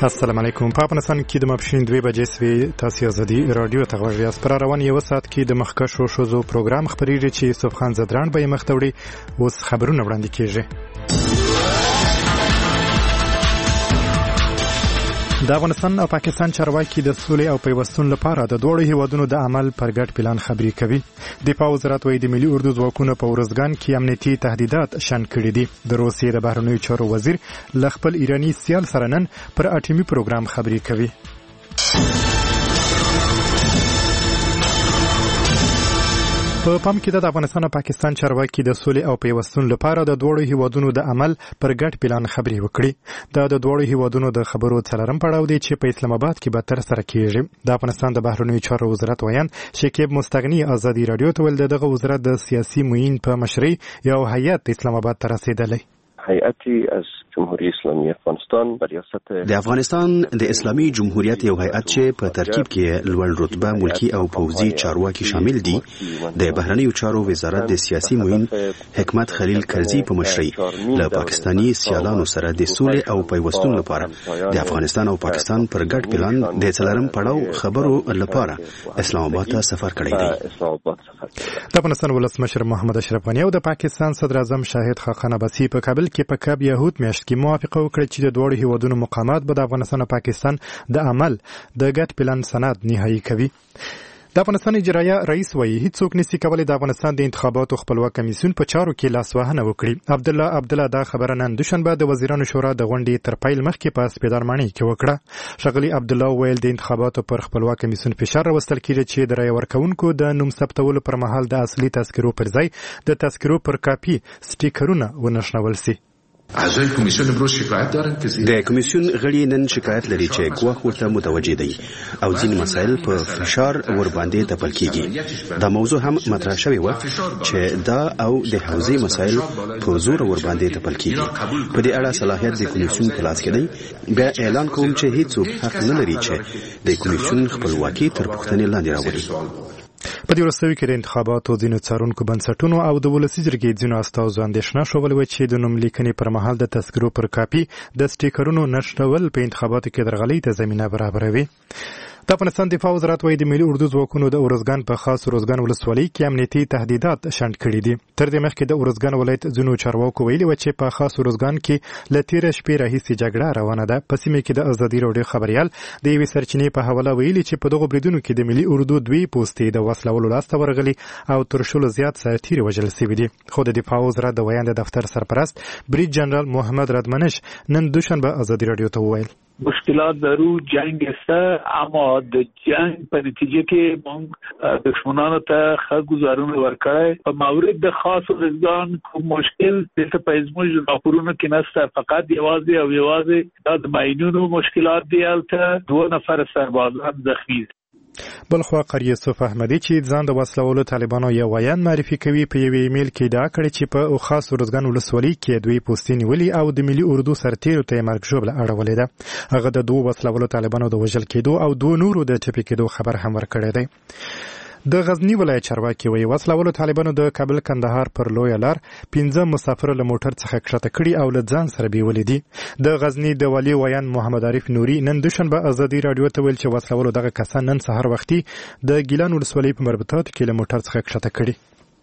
السلام علیکم. په افغانستان کې د ماپښین 2 بجې سوي تاسو ازادي رادیو ته غوږ یاست. پر روان یو ساعت کې د مخکښو شوزو پروګرام خبرېږي چې یوسف خان زدران به مخ ته وړي. اوس خبرونه وړاندې کیږي. د افغانستان او پاکستان چارواکي د سولې او پیوستون لپاره د دوه هیوادونو د عمل پر ګډ پلان خبرې کوي. دفاع وزارت وايي د ملي اردو ځواکونو په ورځګان کې امنیتي تهدیدات شنډ کړي دي. د روسیې د بهرنیو چارو وزیر له خپل ایراني سیال سره نن پر اټومي پروګرام خبرې کوي. په پام کې د افغانستان او پاکستان چارواکي د سولې او پیوستون لپاره د دوه هیوادونو د عمل پر ګډ پلان خبرې وکړي. د دوه هیوادونو د خبرو څلورم پړاو دی چې په اسلام آباد کې به تر سره کیږي. د افغانستان د بهرنیو چارو وزارت ویان شکیب مستغنی ازادي رادیو ته ویل دغه وزارت د سیاسي معین په مشرۍ یو هیئت اسلام آباد ته رسیدلی. هیئتی از جمهوری اسلامی افغانستان ریاست د افغانستان د اسلامي جمهوریت یو هیئت چې په ترکیب کې لوړ رتبه ملکی او پوځي چارواکي شامل دي د بهرنیو چارو وزارت د سیاسي معین حکمت خلیل کرزي په مشرۍ له پاکستانی سیالانو سره د سولې او پیوستون لپاره د افغانستان او پاکستان پر ګډ پلان د څلورم پړاو خبرو لپاره اسلام آباد ته سفر کړی دی. د افغانستان ولسمشر محمد اشرف غنی او د پاکستان صدر اعظم شاهد خاقان عباسي په کابل کې په کاب یهود میاشت کې موافقه وکړه چې د دوه هیوادونو مقامات به د افغانستان او پاکستان د عمل د ګډ پلان سند نهایی کوي. د افغانستان اجرایه رئیس وایي هیڅوک نشي کولای د افغانستان د انتخاباتو خپلواک کمیسیون په چارو کې لاسوهنه وکړي. عبدالله دا خبره نن دوشنبه د وزیرانو شورا د غونډې تر پیل مخکې په سپیدارمانۍ کې وکړه. ښاغلي عبدالله ویل د انتخاباتو پر خپلواک کمیسیون فشار راوستل کیږي چې د رای ورکوونکو د نوم ثبتولو پر مهال د اصلي تذکرو پر ځای د تذکرو پر کاپي سټیکرونه ونښلول شي. د کمیسیون غړي نن شکایت لري چې ګواښ ورته متوجه دي او ځینې مسایل په فشار ور باندې تپل کیږي. دا موضوع هم مطرح شوی و چې دا او د حوزې مسایل په زور ور باندې تپل کیږي. په دې اړه صلاحیت د کمیسیون په لاس کې دی. بیا اعلان کوم چې هیڅوک حق نه لري چې د کمیسیون خپلواکي تر پوښتنې لاندې راوړي. په دې وروستیو کې د انتخاباتو ځینو څارونکو بنسټونو او د ولسي جرګې ځینو استازو اندېښنه ښودلې وه چې د نوم لیکنې پر مهال د تذکرو پر کاپي د سټیکرونو نښلول په انتخاباتو کې درغلۍ ته زمینه برابروي. د افغانستان دفاع وزارت وايي د ملي اردو ځواکونو د ارزګان په خاص ارزګان ولسوالۍ کې امنیتي تهدیدات شنډ کړي دي. تر دې مخکې د ارزګان ولایت ځینو چارواکو ویلي و چې په خاص ارزګان کې له تېره شپې راهیسې جګړه روانه ده. په سیمه کې د ازادي راډیو خبریال د یوې سرچینې په حواله ویلي چې په دغو بریدونو کې د ملي اردو 2 پوستې د وسلولو لاسته ورغلي او تر شلو زیات سرتیري وژل شوي دي. خو د دفاع وزارت د ویاند دفتر سرپرست برید جنرال محمد ردمنش نن دوشنبه ازادي راډیو ته وویل مشکلات ضرور جنگ است اما د جنگ په نتیجه کې موږ دښمنانو ته ښه ګزارونه ورکړی. په مورد د خاص ارزګان کوم مشکل دلته په زموږ راپورونو کې نشته. فقط یوازې د ماینونو مشکلات دی. هلته 2 نفر سربازان زخمی دي. بلخوا قاری یوسف احمدی چې ځان د وسلوالو طالبانو یو ویان معرفي کوي په یو ایمیل کې ادعا کړې چې په خاص ارزګان ولسوالۍ کې 2 پوستې نیولي او د ملي اردو سرتیرو ته مرګ ژوبله اړولې ده. هغه د 2 وسلوالو طالبانو د وژل کېدو او 2 نورو د ټپي کېدو خبر هم ورکړی دی. د غزنی ولایت چارواکي وایي وسلوالو طالبانو د کابل کندهار پر لویه لار 15 مسافر له موټر څخه کښته کړي او له ځان سره بیولې دي. د غزنی د والي ویان محمد عارف نوري نن دوشنبه ازادي راډیو ته ویل چې وسلوالو دغه کسان نن سهار وختي د ګیلان ولسوالۍ په مربوطاتو کې له موټر څخه کښته کړي.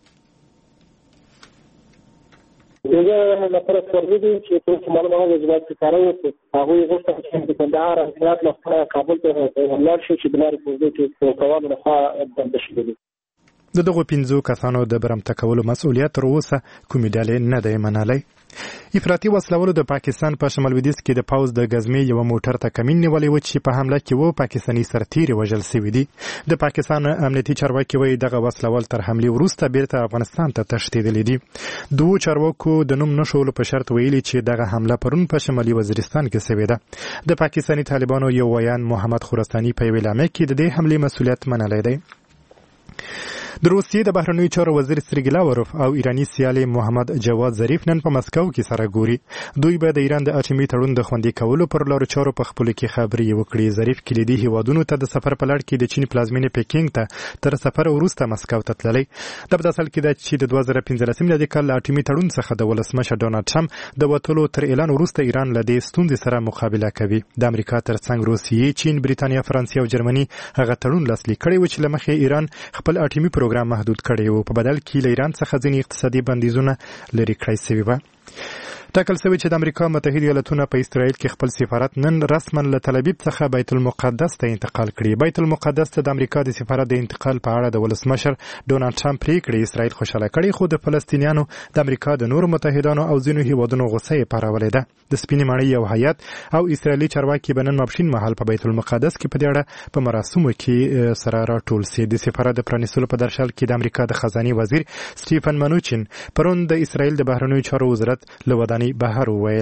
دغه لپاره څرګندې دي چې په معلوماتو وزارت کار وکړي. هغه غوښتل چې د کندهار حکومت له کابل ته لاړ شي چې د لارې په ځای کې کومه لخوا بند شي. دغه 15 کسانو د برمته کولو مسؤلیت تر اوسه کومې ډلې نه دی منلی. افراطي وسلوالو د پاکستان په شمال لویدیځ کې د پاوز د غزمې یو موټر ته کمین نیولې و چې په حمله کې و پاکستاني سرتیري وژل شوي دي. د پاکستان امنیتي چارواکي وایي دغه وسلوال تر حملې وروسته بیرته افغانستان ته تښتېدلي دي. 2 چارواکو د نوم نښولو په شرط ویلي چې دغه حمله پرون په شمالي وزیرستان کې شوې ده. د پاکستاني طالبانو یو ویان محمد خراساني په یوې اعلامیه کې د دې حملې مسؤلیت منلی دی. د روسیې د بهرنیو چارو وزیر سرګی لاوروف او ایرانی سیالي محمد جواد ظریف نن په مسکو کې سره ګوري. دوی به د ایران د اټومي تړون د خوندي کولو پر لارو چارو په خپلو کې خبرې وکړي. ظریف کلیدي هیوادونو ته د سفر په لړ کې د چین پلازمینې پیکینګ ته تر سفر وروسته مسکو ته تللی. دا په اصل کې ده چې د 2015 میلادي کال له اټومي تړون څخه د ولسمشر ډونالډ ټرمپ د وتلو تر اعلان وروسته ایران له دې ستونزې سره مقابله کوي. د امریکا ترڅنګ روسیې، چین، بریتانیا، فرانسې او جرمني هغه تړون لاسلیک کړی و چې له مخې ایران خپل اټومي پروګرام محدود کړی و. په بدل کې له ایران څخه ځینې اقتصادي بندیزونه لرې کړای شوي وو. ټاکل شوی چې د امریکا متحده ایالاتونه په اسرائیل کې خپل سفارت نن رسما له تل ابیب څخه بیت المقدس ته انتقال کړي. بیت المقدس ته د امریکا د سفارت د انتقال په اړه د ولسمشر ډونالډ ټرمپ پریکړې اسرائیل خوشاله کړي، خو د فلسطینیانو د امریکا د نورو متحدانو او ځینو هیوادونو غوسه یې پارولې ده. د سپینې ماڼۍ یو هیات او اسرائیلي چارواکي به نن ماپښین مهال په بیت المقدس کې په دې اړه په مراسمو کې سره راټول سي. د سفارت د پرانیستلو په درشل کې د امریکا د خزانې وزیر سټیفن منوچین پرون د اسرائیل د بهرنیو چارو وزارت له ودانۍ بهر وویل.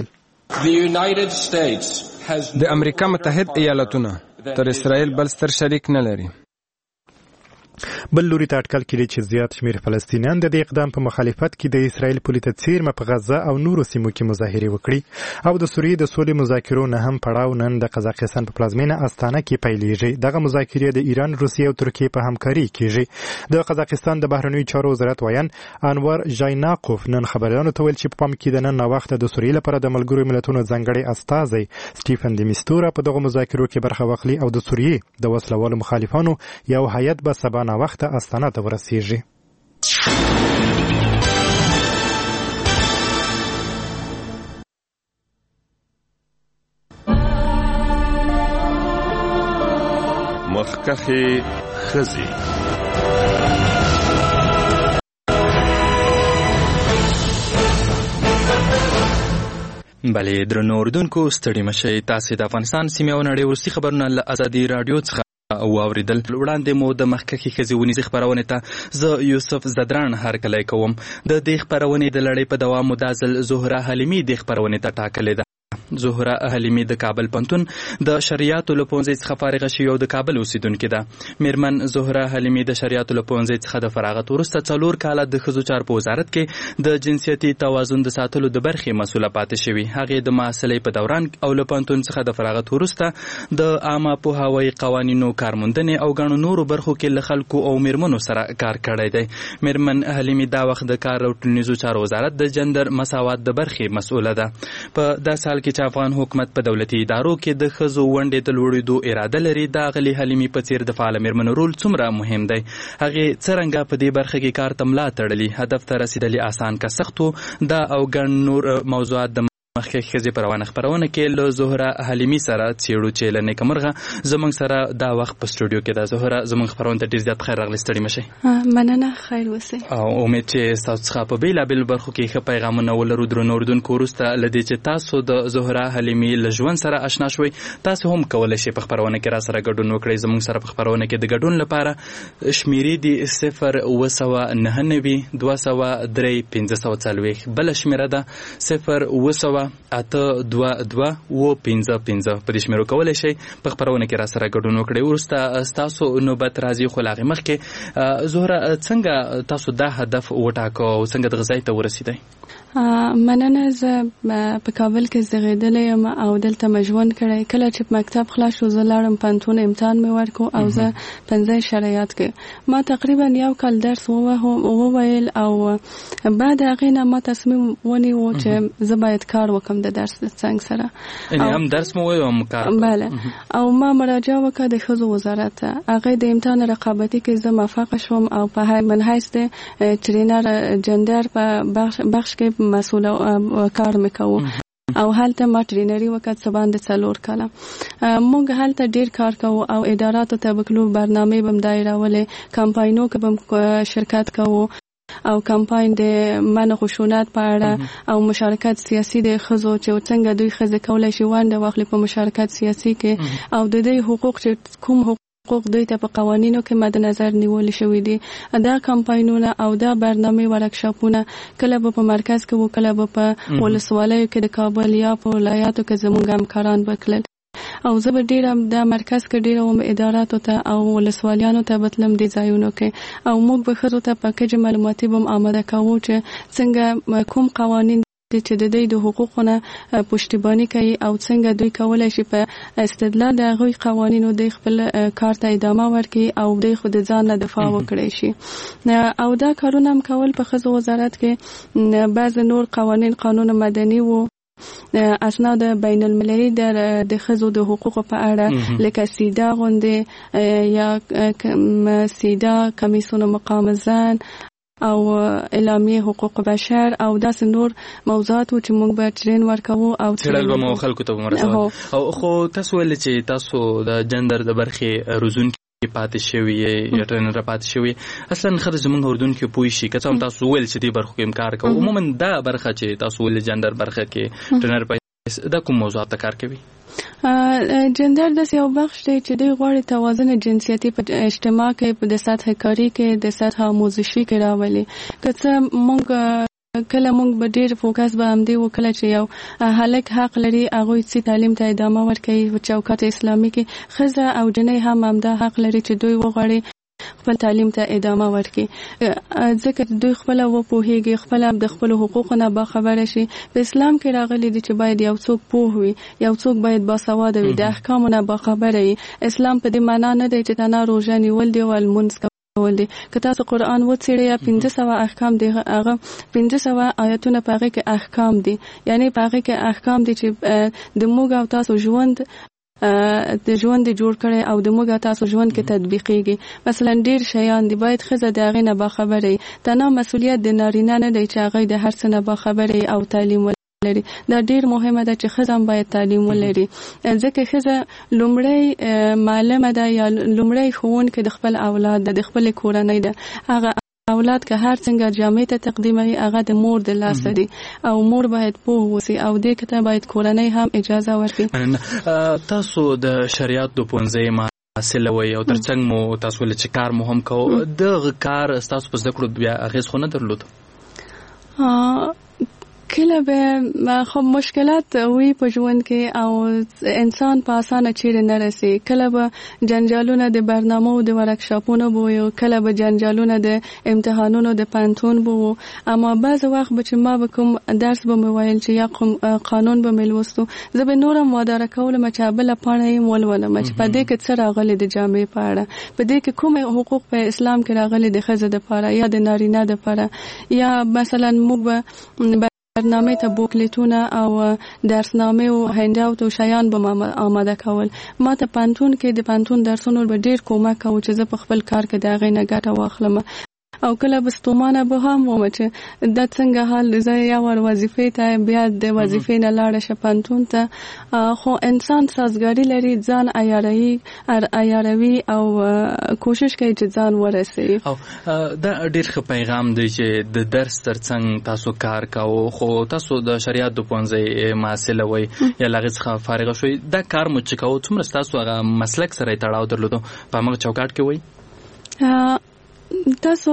د امریکا متحد ایالاتونه تر اسرائیل بل ستر شریک نه لري. بل لوري ته اټکل کړي چې زیات شمیر فلسطینیان د دې اقدام په مخالفت کې د اسرائیل پولیسو څیرمه په غزه او نورو سیمو کې مظاهره وکړي. او د سوریې د سولې مذاکرو نه هم پړاو نن د قزاقستان په پلازمینه استانه کې پیلېږي. دغه مذاکرې د ایران، روسیې او ترکیې په همکاري کېږي. د قزاقستان د بهرنیو چارو وزارت وایان انور ژایناقوف نن خبريالانو ته ویل چې په پام کې د نن وخت د سوریې لپاره د ملګرو ملتونو ځانګړي استازی سټیفن د میستورا په دغه مذاکرو کې برخه واخلي او د سوریې د وسلوالو مخالفانو یو هیئت به سبا وخت استانه ته ورسیږي. مخکخي خزي بلې درنو اوریدونکو ستړي مشئ. تاسې د افغانستان سیمې او نړۍ وروستي خبرونه له ازادي راډیو څخه واوریدل. وړاندې مو د مخکښې ښځې ونیزې خپرونې ته زه یوسف زدران هرکلی کوم. د دې خپرونې د لړۍ په دوام مو دا ځل زهره حلیمي دې خپرونې ته ټاکلې ده. زهره حلیمي د کابل پوهنتون د شریعتو له پوهنځي څخه فارغه شوې او د کابل اوسیدونکې ده. میرمن زهره حلیمي د شریعتو له پوهنځي څخه د فراغت وروسته 4 کاله د ښځو چارو په وزارت کې د جنسیتي توازن د ساتلو د برخې مسؤله پاتې شوې. هغې د محصلۍ په دوران او له پوهنتون څخه د فراغت وروسته د عامه پوهاوي قوانینو کارموندنې او ګڼو نورو برخو کې له خلکو او میرمنو سره کار کړی دی. میرمن حلیمي دا وخت د کار او ټولنیزو چارو وزارت د جندر مساوات د برخې مسؤله ده. په دا سال کې چې افغان حکومت په دولتي ادارو کې د ښځو ونډې د لوړېدو اراده لري، د غلي حلیمي په څیر د فعال میرمنو رول څومره مهم دی. هغې څرنګه په دې برخه کې کار ته ملا تړلي، هدف ته رسیدلي آسان که سخت و، دا او ګڼ نور موضوعات د مخکې ښځې په روانه خپرونه کې له زهره حلیمي سره څېړو چې له نیکمرغه زموږ سره دا وخت په سټوډیو کې ده. زهره زموږ خپرونه ته ډېر زیات خیر راغلی، ستړي مشئ. مننه، خیر اوسئ. او امید چې ستاسو څخه په بېلابېلو برخو کې ښه پیغامونه ولرو. درنو اورېدونکو وروسته له دې چې تاسو د زهره حلیمي له ژوند سره اشنا شوئ، تاسو هم کولی شئ په خپرونه کې را سره ګډون وکړئ. زموږ سره په خپرونه کې د ګډون لپاره شمیرې دي 0 203 540. بله شمیره ده 0 2 په دې شمیرو کولی شئ په خپرونه کې را سره ګډون وکړئ. وروسته ستاسو نوبت راځي، خو له هغې مخکې زهره څنګه تاسو دا هدف وټاکه او څنګه دغه ځای ته ورسېدئ؟ مننه. زه په کابل کې زیږېدلی یم او دلته مې ژوند کړی. کله چې مکتب خلاص شو زه لاړم پوهنتون، امتحان مې ورکړو او زه پنځه شریعت کې ما تقریبا یو کال درس وویل او بعد هغې نه ما تصمیم ونیو چې زه باید کار وکړم د درس د څنګ سره. یعنې هم درس مو وویل او هم کار؟ بله. او ما مراجعه وکړه د ښځو وزارت ته. هغې د امتحان رقابتي کې زه موفقه شوم او په من حیث د ټرینر جندر په بخش کې مسئول کار میکوم او هلته ما ټرینري وکړه څه باندې 4 کاله. موږ هلته ډیر کار کوو او اداراتو ته بکلو برنامه بم دایرولې، کمپاینو کې بم شرکت کوو او کمپاین د منع خشونت په اړه او مشارکت سیاسي د ښځو چې څنګه دوی ښځې کولی شي ونډه واخلي په مشارکت سیاسي کې او د دوی حقوق چې کوم حقوق دوی ته په قوانینو کې مد نظر نیول شوی دي. دا کمپاینونه او دا برنامه ورکشاپونه کله په مرکز کې وو، کله په ولسوالیو کې د کابل یا په ولایاتو کې زموږ همکاران وکړل. او زه به ډیره د مرکز کې ډیره اداراتو ته او ولسوالیانو ته بتلم دي ځایونو کې او موږ به خزو ته پاکج معلوماتي بم آماده کوو چې څنګه کوم قوانین چې د دوی د حقوقونه پشتیبانی کوي او څنګه دوی کولای شي په استدلال د هغوی قوانینو د خپل کار ته ادامه ورکړي او د خود ځان نه دفاع وکړي شي او دا کارونه هم کول په ښځو وزارت کې بعض نور قوانین قانون مدني وو اسناد بین المللي د ښځو د حقوقو په اړه لکه سیدا غونډې یا سیدا کمیسیون مقام زن او اعلامیه حقوق بشر او داس نور موضوعات چې موږ به ټرین ورکوو او څېړل به مو خلکو ته مرسته او خو تاسو ول چې تاسو د جندر د برخې روزونکي پاتې شوی یا ټرینر پاتې شوی اصلا خدای زمونږ اردن کې پوي شي که څه تاسو ول چې دې برخو کې کار کوي عموما دا برخه چې تاسو ول جندر برخه کې ټرینر پاتې دا کوم موضوعات کار کوي جندر د یو بخش دی چې دوی غواړي توازن جنسیتي په اجتماع کې په سطح کاری کې د سطح آموزشي کې راولي که څه موږ کله موږ به ډیر فوکس به هم دی وکړو چې یو هلک حق لري هغه چې تعلیم ته ادامه ورکړي په چوکاټ اسلامي کې ښځه او جنۍ هم همدا حق لري چې دوی وغواړي خپل تعلیم ته ادامه ورکړي ځکه دوی خپل وپوهیږي خپل د خپل حقوقو نه باخبره شي په اسلام کې راغلي دي چې باید یو څوک پوه وي یو څوک باید باسواده وي د احکامو نه باخبره وي اسلام په دې معنی نه دی چې تنه روزه نیول دی او لمونځ کول دي که تاسو قرآن وڅېړئ 1500 احکام دي هغه 1500 آیتونه په هغه کې احکام دي یعنی په هغه کې احکام دي چې د موږ او تاسو ژوند د ژوند جوړ کړي او د موږ تاسو ژوند کې تطبیقيږي مثلا ډیر شیان دی باید ښځه د هغې نه باخبره وي تنها مسؤلیت د نارینه نه دی چې هغه د هر څه نه باخبره وي او تعلیم ولري دا ډیر مهمه ده چې ښځه هم باید تعلیم ولري ځکه ښځه لومړی معلمه ده یا لومړی ښوونکې د خپل اولاد د خپل کورنۍ ده هغه اولاد که هر څنګه جامع ته تقدیموي هغه د مور د لاسه دي او مور باید پوه وسی او دې کته باید کورنۍ هم اجازه ورکړي تاسو د شریعت د پونځه محصل وي او ترڅنګ مو تاسو له کار مهم کو د کار تاسو په ذکر بیا اغیز خو نه درلود کله به خو مشکلات وي په ژوند کې او انسان په اسانه چیرې نه رسي کله به جنجالونه د برنامو د ورکشاپونو بو یو کله به جنجالونه د امتحانونو د پانتون بو اما بعض وخت به چې ما به کوم درس به موبایل چې یا قانون به ملوستو زه به نورم وادار کول مچابله پانه یې ولولم چې په دې کې څه راغلي د جامع په اړه په دې کې کوم حقوق په اسلام کې راغلي د ښځې لپاره یا د نارینه لپاره یا مثلا موږ برنامه ته بوکلیتونه او درسنامه او هنداوت او شیان به آماده کول ما ته پانتون کې د پانتون درسونو به ډیر کومک کوي چې زه په خپل کار کې دا غي نه ګټه واخلم او کله بستومانه به هم و چې د څنګه حال زه یا ور وظیفې ته بیا د وظیفې نه لاړ شپانتون ته خو انسان سازګاری لري ځان عیاروي او کوشش کوي چې ځان ورسوي او دا ډیر ښه پیغام دی چې د درس ترڅنګ تاسو کار کوو خو تاسو د شریعت د پونځه محصل وي یا لغه څخه فارغ شوي دا کار مو چې کوو څومره تاسو هغه مسلک سره تړاو درلودو په موږ چوکاټ کې وي تاسو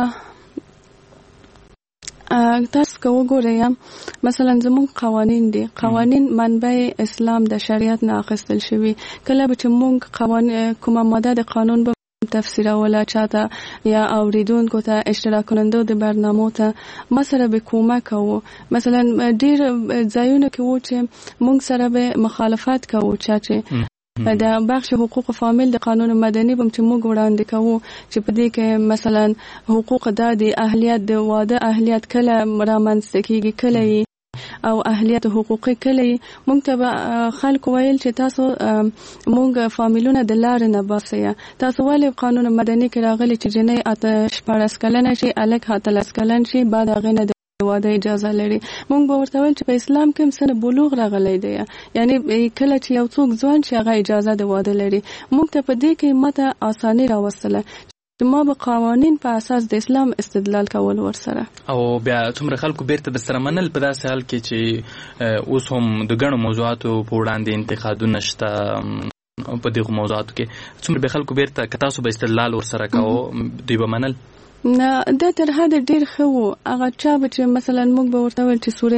که وګورئ مثلا زموږ قوانین دي قوانین منبع اسلام د شریعت نه اخیستل شوي کله به چې موږ کومه ماده د قانون به تفسیروله چاته یا اوریدونکو ته اشتراک کننده د برنامو ته ما سره به کومک کوو مثلا ډیر ځایونه کې وو چې موږ سره به مخالفت کوو چې د بخش حقوق فامیل د قانون مدني بم چې موږ وړاندې کوو چې په دې کې مثلا حقوق د اهلیت د واده اهلیت کله رامنځته کیږي کله او اهلیت حقوقي کله موږ ته خلک ویل چې تاسو موږ فامیلونه د لارې نه باسئ تاسو ولې قانون مدني کې راغلي چې جنۍ 14 کلنه شي الک 17 کلن شي بعد هغه نه واده اجازه لري موږ به ورته ویل چې په اسلام کې سن بلوغ راغلی دی یعنی کله چې یو څوک ځوان شي هغه اجازه د واده لري موږ ته په دې کې ماته اساني راوستله چې ما به قوانین په اساس د اسلام استدلال کول ورسره او بیا څومره خلکو بیرته د سره منل په داسې حال کې چې اوس هم د ګڼو موضوعاتو په وړاندې انتقادونه شته په دغه موضوعاتو کې څومره به خلکو بیرته که تاسو به استدلال ورسره کوو دوی به منل نه دا تر حد ډیر ښه وو هغه چا به چې مثلا موږ به ورته ویل چې سورې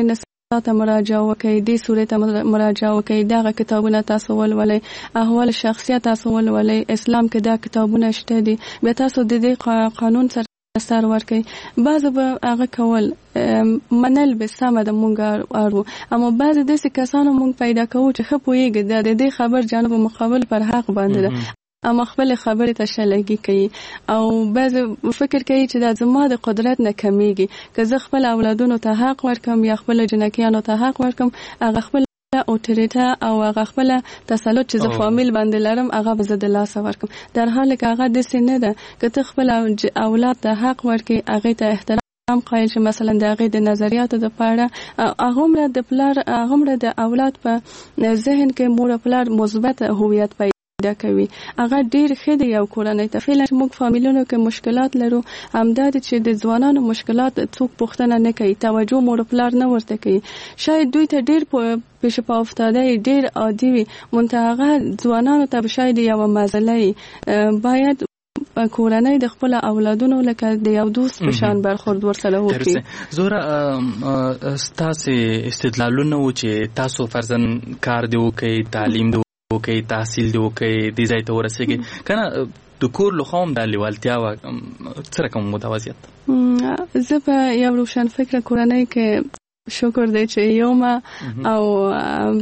ته مراجعه وکړئ، دې سورې ته مراجعه وکړئ، دغه کتابونه تاسو ولولئ، احوال شخصیه تاسو ولولئ، اسلام کې دا کتابونه شته دي، بیا تاسو د دې قانون سره سر ورکړئ. بعضې به هغه کول منل به سمه ده مونږ اړو، اما بعضې داسې کسانو مونږ پیدا کوو چې ښه پوهېږي د دې خبر جانب مقابل پر حق باندې ده، اما خپل خبرې ته شلګي کوي او بعضې فکر کوي چې دا زما د قدرت نه کمیږي، که زه خپل اولادونو ته حق ورکم یا خپل جنکیانو ته حق ورکم، هغه خپل اوتوریته او هغه خپل تسلط چې زه فامیل باندې لرم هغه به زه د لاسه ورکم، در حال که هغه داسې نه ده. که ته خپل اولاد ته حق ورکړې، هغې ته احترام قایل شي، مثلا د هغې د نظریاتو د پاره هغومره د پلار هغومره د اولاد په ذهن کې مور او پلار مثبت هویت پیدا کوي، هغه ډیر ښه دی یو کورنۍ ته. فعلا موږ فامیلونو کې مشکلات لرو، همدا چې د ځوانانو مشکلات څوک پوښتنه نه کوي، توجه مور پلار نه ورته کوي، شاید دوی ته ډیر پیش پا افتاده ډیر عادي وي، منتهغه ځوانانو ته شاید یو مزله باید کورنۍ د خپل اولادونو لکه د یو دوست په شان برخورد ورسره وکړي. زوره ستاسو استدلالونه و چې تاسو فرضاً کار دی وکړئ، تعلیم دی وکړئ، تحصیل دی وکړئ، دې ځای ته ورسېږئ، کنه د کور لخوا هم دا لیوالتیا وه، څه رقم متوازیت؟ زه په یو روشن فکره کورنۍ کې شکر دی چې یومه او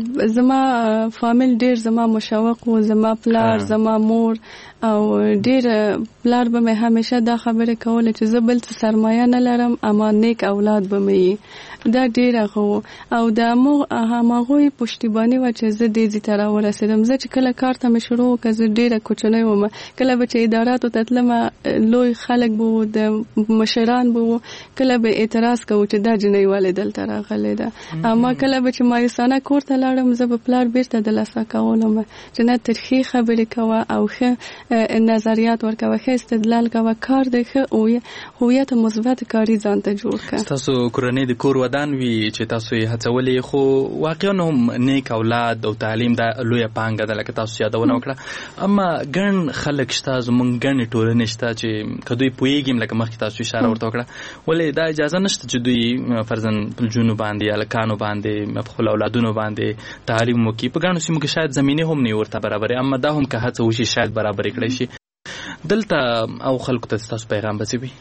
زما فامیل ډیر زما مشوق و، زما پلار، زما مور او ډیر پلار به مې همیشه دا خبره کوله چې زه بل څه سرمایه نه لرم اما نیک اولاد به مې دا ډیر هغه او د هماغوی پشتیبانی و چې زه دې ځای ته راورسېدم. زه چې کله کار ته مې شروع وکړه زه ډیره کوچنۍ وم، کله به چې اداراتو ته تلمه لوی خلک به وو، د مشران به وو، کله به اعتراض کوو چې دا جنۍ ولې دلته راغلې ده، اما کله به چې مایوسانه کور ته لاړم زه به پلار بیرته دلاسه کولم چې نه ترخی خبرې کوه او ښه نظریات ورکوه، ښه استدلال کوه، کار دی ښه هویت مثبت کاري ځان ته جوړ کړه. تاسو کورنۍ د کور ودان وي چې تاسو یې هڅولې، خو واقعا هم نیک اولاد او تعلیم دا لویه پانګه ده لکه تاسو یادونه وکړه، اما ګڼ خلک شته، زموږ ګڼې ټولنې شته چې که دوی پوهېږي لکه مخکې تاسو اشاره ورته وکړه، ولې دا اجازه نشته چې دوی فرضاً پلجونو باندې هلکانو باندې خپل اولادونو باندې تعلیم وکړي؟ په ګڼو سیمو کې شاید زمینې هم نه ورته برابرې، اما دا هم که هڅه وشي شاید برابرې کړی شي. دلته او خلکو ته ستاسو پیغام به څه وي؟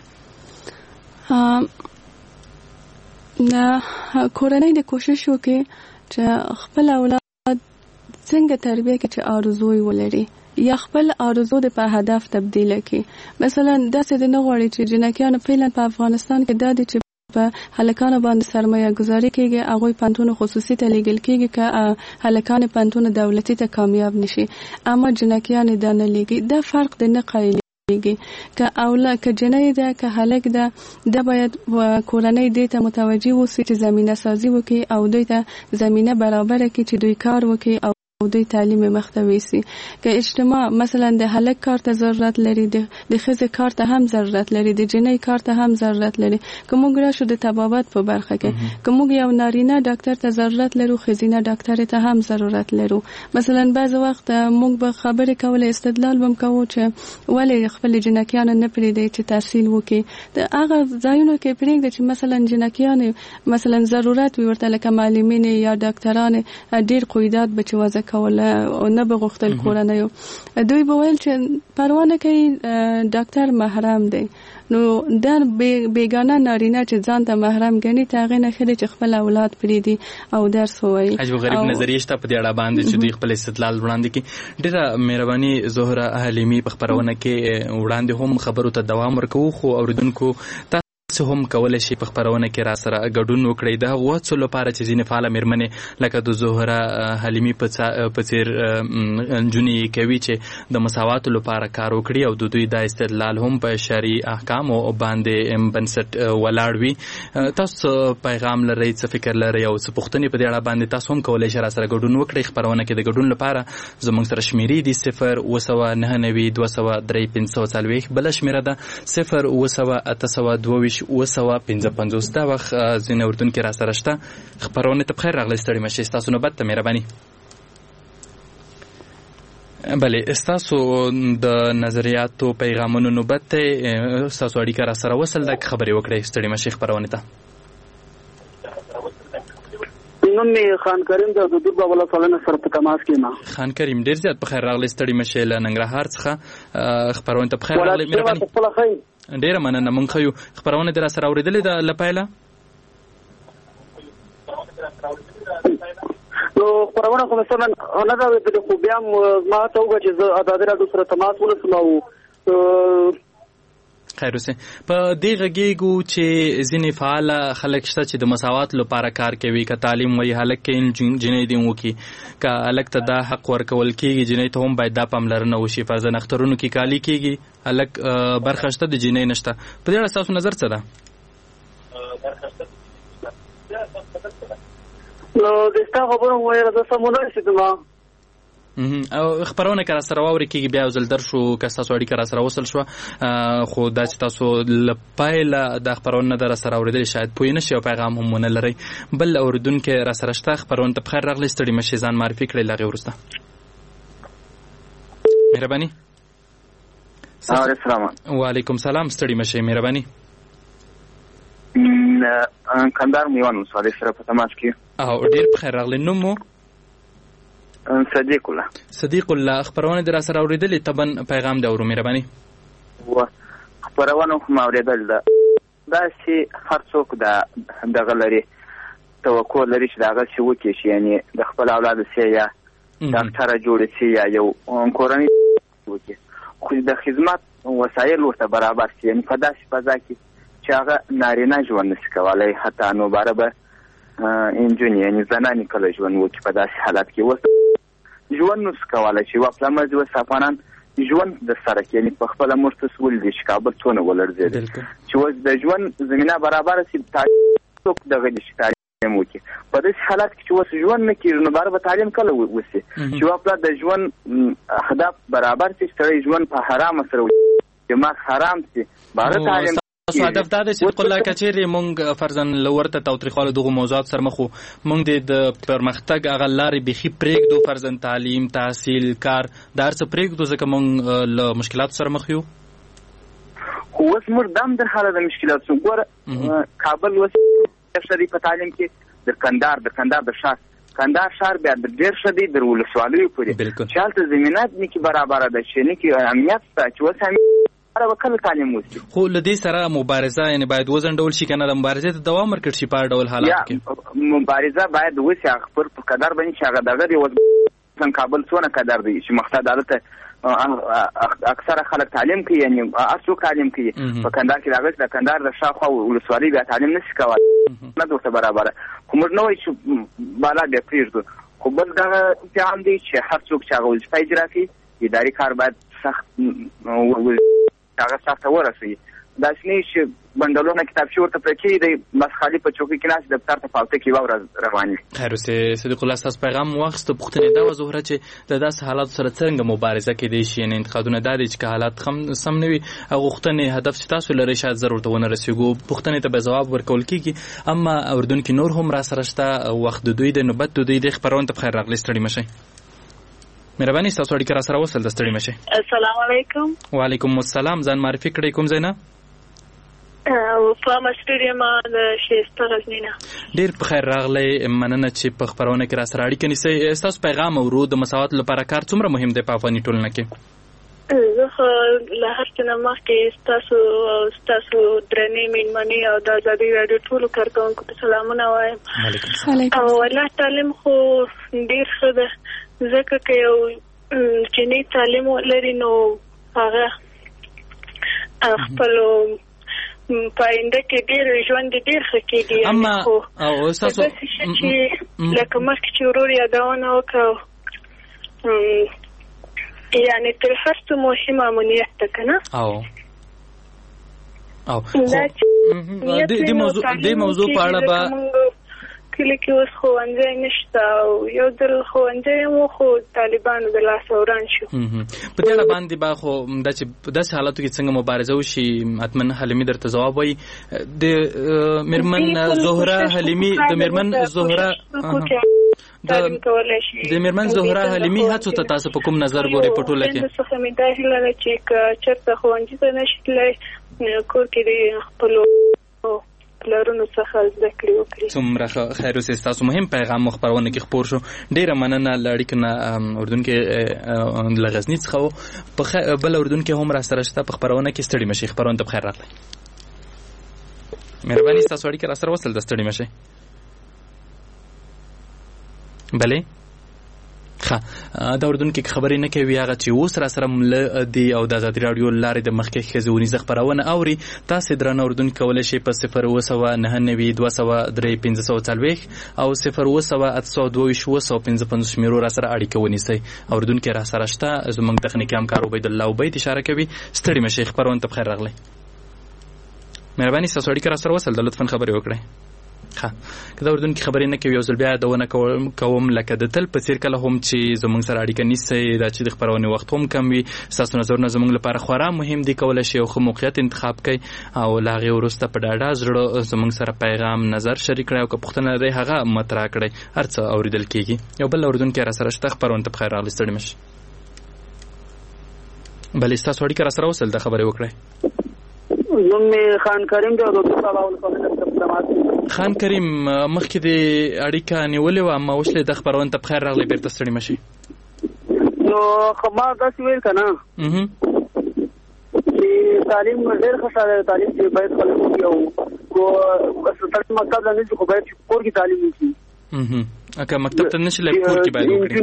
کورنۍ د کوشش وکړي چې خپل اولاد څنګه تربیه کړي چې آرزو یې ولري یا خپل آرزو د په هدف تبدیل کړي. مثلا داسې نه غواړي چې جنکیان فعلا په افغانستان کې دا دي چې په هلکانو باندې سرمایه گذاري کېږي، هغوی پوهنتون خصوصي ته لیږل کېږي که هلکان پوهنتون دولتي ته کامیاب نشي، اما جنکیان دا نه لیږي. دا فرق دی نه قایل که جنۍ ده که هلک ده، دا باید کورنۍ دې ته متوجه اوسي چې زمینه سازي وکړي او دوی ته زمینه برابره کړي چې دوی کار وکړي او دوی تعلیم مخته سي. که اجتماع مثلا د هلک کار ته ضرورت لري، د ښځې کار ته هم ضرورت لري، د جنۍ کار ته هم ضرورت لري. که موږ راشو د طبابت په برخه کې، که موږ یو نارینه ډاکټر ته ضرورت لرو، ښځینه ډاکټر ته هم ضرورت لرو. مثلا بعض وخت موږ به خبرې کولې، استدلال بم کوو چې ولې خپل جنکیان نه پرېږدي چې تحصیل وکړي. د هغه ځایونو کې پرېږدي چې مثلا جنکیان مثلا ضرورت وي ورته لکه معلمین یا ډاکټران ډیر قیودات به چې وضع کوله او نه به غوښتل کورنۍ، دوی به ویل چې پروا نه کوي ډاکټر محرم دی. نو دا بیگانه نارینه چې ځان ته محرم ګڼي ته هغې نه ښه دی چې خپل اولاد پرېږدي او درس ووایي. عجب غریب نظریې شته په دې اړه باندې چې دوی خپل استدلال وړاندې کړي. ډېره مهرباني زهره حلیمي، په خپرونه کې وړاندې هم خبرو ته دوام ورکوو، خو اوریدونکو تاسو هم کولی شي په خپرونه کې را سره ګډون وکړئ د هغو هڅو لپاره چې ځینې فعاله مېرمنې لکه د زهره حلیمي په څېر نجونې کوي چې د مساواتو لپاره کار وکړي او د دوی دا استدلال هم په شرعي احکامو باندې بنسټ ولاړ وي. تاسو پیغام لرئ، څه فکر لرئ او څه پوښتنې په دې اړه باندې تاسو هم کولی شئ را سره ګډون وکړئ. خپرونه کې د ګډون لپاره زموږ سره شمېرې دي 079923540، بله شمېره ده 08082 255. دا وخت ځینې اردونکي را سره شته. خپرونې ته بخیر راغلی، ستړي مه شئ. ستاسو نوبت ته مهرباني. بله، ستاسو د نظریاتو پیغامونو نوبت ته ستاسو اړیکه را سره وصل ده، خبرې وکړئ، ستړي مه شئ خپرونې ته. نوم می خان کریم د دودور بابا الله سالنه سره په تماس کې ما. خان کریم ډیر زیات په خیر راغلی ستړي مشه له ننګرهار څخه خبرونه ته په خیر راغلی مهرباني. ډیره مننه مونږ خو خبرونه در سره اوریدلې د لپایله. نو خبرونه کوم څه نه دا د خو بیا ما ته وګورئ چې ازادي راډیو سره تماس ونیسم او خیر اوسه په دې غږیږو چې ځینې فعال خلک شته چې د مساوات لپاره کار کوي که تعلیم وي هلک کې جنې دي وکي که هلک ته دا حق ورکول کېږي جنې ته هم باید دا پاملرنه وشي فرضاً اخترونو کې کالي کېږي هلک برخه شته د جنې نشته په دې اړه ستاسو نظر څه ده؟ نو دستا خبره وایره د سمونه شته او خبرونه که را سره واوري کېږي بیا یو ځل درشو که ستاسو اړیکه را سره وصل شوه خو دا چې تاسو له پیله دا خبرونه نه ده را سره اورېدلې شاید پوه نه شي او پیغام هم ونه لرئ بل اورېدونکی را سره شته خبرونه ته په خیر راغلی ستړي مه شئ ځان معرفي کړئ له هغې وروسته مهرباني. وعلیکم سلام ستړي مه شئ مهرباني. کندهار میوان ولسوالۍ سره په تماس کې او ډېر په خیر راغلی نوم مو؟ صدیق الله خبرونه در سره اوریدلې تبن پیغام دی اورو مهرباني. خبرونه خو ما اوریدل دا چې هر څوک دغه لري توقع لري چې دغه شی وکړي شي یعنی د خپل اولاد سي یا ډاکټر جوړ شي یا یو کورنۍ وکړي خو د خدمت وسایل ورته برابر شي یعنی په داسې فضا کې چې هغه نارینه ژوند نشي کولی حتی نو برابر انجونی یعنی زنانی کله ژوند وکړي په داسې حالت کې وس ژوند نس کوله چې واپلا مزي وسافانان ژوند د سره کې یعنی په خپل مرتس ولدي چې کابل څونه ولرځي چې وس د ژوند زمينه برابر سي څوک دغه دي تعلیم وکړي په داسې حالت کې چې وس ژوند نه کیږي نو برابر تعلیم کله وسی چې واپلا د ژوند اهداف برابر سي چې ژوند په حرام سره چې ما حرام سي بار تعلیم تاسو هدف دا دی چې قله کچېرې مونږ فرضاً ورته تاوتریخوالو دغو موضوعات سره مخ وو مونږ د پرمختګ هغه لارې بیخي پرېږدو فرضاً تعلیم تحصیل کار دا هر څه پرېږدو ځکه مونږ له مشکلاتو سره مخ یو خو اوس موږ دم در حاله د مشکلاتو ګوره کابل اوس شدي په تعلیم کې د کندهار د ښار کندهار ښار بیا ډېر شدي د ولسوالیو پورې چې هلته زمینات نه کې برابره ده چې نه کې امنیت شته چې اوس وکړه تعلیم وشي خو لدې سره مبارزه یعنی باید وزنډول شي کنه د مبارزې ته دوام ورکړي شي په ډول حالات کې مبارزه باید وشي خپل په قدر باندې چې هغه دغه دی وزن کابل څونه قدر دی چې مقصد عادت اکثره خلک تعلیم کوي یعنی اصل تعلیم کوي په کندهار کې راغلی د کندهار د شاخو ولسوالۍ بیا تعلیم نشي کولای نه دوته برابر کوم نو چې بالا د پریږدو خو بل دغه ځان دی چې هر څوک چې هغه وظیفه اجرا کوي اداري کار باید سخت هغه سخته ورسوي داسې نه چې بندلونه کتابچې ورته پرې دی بس خالي په چوکۍ کې ناست دفتر ته پالته کې واوره روان وي. خیر اوسې صدیق الله ستاسو پیغام واخیسته پوښتنې دا وه زهره چې د داسې حالاتو سره څرنګه مبارزه کیدی شي یعنې انتقادونه دا دی چې که حالات سم نه وي او غوښتنې هدف چې تاسو لرئ شاید زر ورته ونه رسېږو پوښتنې ته به ځواب ورکول کېږي اما اورېدونکي نور هم را سره شته وخت د دوی دی نوبت د دوی دی خپرونه ته په خیر راغلی ستړي مه شئ مهرباني ستاسو اړیکه را سره وصل د ستړي مه شئ. السلام علیکم. وعلیکم السلام ځان معرفي کړئ کوم ځای نه؟ وفا مسټریم د شیسته غزنینا. ډیر په خیر راغلی مننه چې په خبرونه کې را سره اړیکه نیسئ ستاسو پیغام اورو د مساوات لپاره کار څومره مهم دی په افغاني ټولنه کې؟ زه له هر څه نه مخکې ستاسو درنې مېلمنې او د ازادي راډیو ټولو کارکوونکو ته سلامونه وایم او والله تعلیم خو ډېر ښه ده ځکه که یو جنۍ تعلیم ولري نو هغه خپلو پاینده کې ډېر ژوند ډېر ښه کېږي اما او ستاسو چې لکه مخکې چې ورور یادونه وکړه یعنی تر هر څه مهم امنیت ده که نه او دې موضوع په اړه به کلی کې اوس ښوونځی نشته او یو ځل ښوونځی مو خو طالبانو د لاسه وران شو په دې اړه باندې به خو دا چې په داسې حالاتو کې څنګه مبارزه وشي حتما حلیمي درته ځواب وایي د میرمن زهره حلیمي د میرمن زهره حلیمي هڅو ته تاسو په کوم نظر ګورئ په ټوله کې؟ څه مې دا هیله ده چې که چېرته ښوونځي ته نشي تللی کور کې د خپلو پلرونو څخه زده کړې وکړي. څومره خیر اوسې. تاسو مهم پیغام خپرونه کې خپور شو. ډیره مننه لړیک نه اردن کې لغزنی څخه په بل اردن کې هم را سره شته په خپرونه کې ستړي مشي. خپرونه ته بخیر راغلی. مهرباني تاسو اړیکه را سره وصل د ستړي مشي. بله دا اردن کې خبرې نه کوي هغه چې اوس را سره مل دی او د آزادي رادیو لارې د مخکې خزونی خبرونه اوري. تاسو درنه اردن کولای شئ په 029923540 او 029822555 شمیرو را سره اړیکه ونیسئ. اردن کې را سره شته زموږ تخنیکی همکار عبید الله عبید اشاره کوي. ستړي مشي. خبرونه ته بخیر راغلی. مهرباني تاسو اړیکه را سره وصل د لطفا خبرې وکړئ. کله اردن کې خبرې نه کوي او ځل بیا دونه کوم لکه د تل په څیر کله هم چې زموږ سره اړیکه نیسي دا چې د خبرونه وخت هم کم وي. تاسو نظرونه زموږ لپاره خورا مهم دي. کولای شئ خو موقعیت انتخاب کړئ او لاغه ورسته په ډاډه زړه زموږ سره پیغام نظر شریک کړئ او که پوښتنه لرئ هغه مطرح کړئ. هرڅه اوریدل کیږي. یو بل اردن کې را سره شته خبرونه ته بخیر راغلی. ستړي مشئ. بلې تاسو اړیکه را سره وصل د خبرې وکړئ. نوم خان کریم دی او د خان کریم مخکې د اړیکه نیولې و اما اوس له د خبرونه ته بخیر راغلی. بیرته ستړي مشي. نو خما داسې ویل کنه چې تعلیم ډېر ښه شاله تعلیم چې باید خلک یو کو ستاسو مکتب نه چې خو باید کور کې تعلیم وکړي. اګه مکتب ته نشي لای کور کې باید وکړي.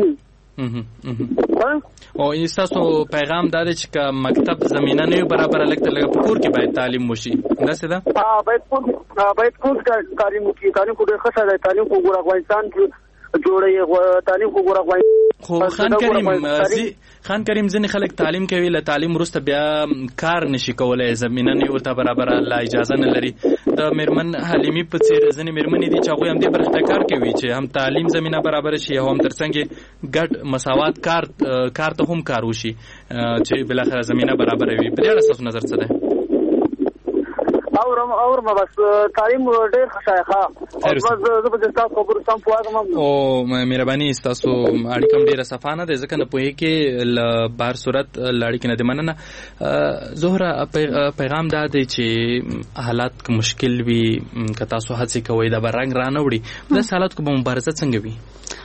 او تاسو پیغام دا دی چې مکتب زمينه نه برابر لګته لګ په کور کې باید تعلیم وشي. دا څه ده؟ باید کور تعلیم وکړي. تعلیم کو ډېر ښه شاله تعلیم کو ګور افغانستان کې جوړي تعلیم کو ګور خو خان کریم ځنې خلک تعلیم کوي له تعلیم وروسته بیا کار نشي کولای. زمينه نه ورته برابر لا اجازه نه لري. د میرمن حلیمی په څیر ځنې میرمنې دي چې هغه هم دې برخه کار کوي چې هم تعلیم زمينه برابر شي او هم ترڅنګ ګډ مساوات کار ته هم کار وشي چې بل اخر زمينه برابر وي. په دې اړه تاسو نظر څه ده؟ اور ما بس تعلیم ډېر ښه او زه به تاسو خبرو سم پوهاږم. او مهرباني تاسو اړیکم ډېره صفانه ده ځکه نه پوهې کې بهر صورت اړیکې نه دي. مننه. زهره پیغام دا دی چې حالات مشکل وي که تاسو هڅه کوئ دا به رنګ رانه وړي. په داسې حالاتو کې به مبارزه څنګه وي؟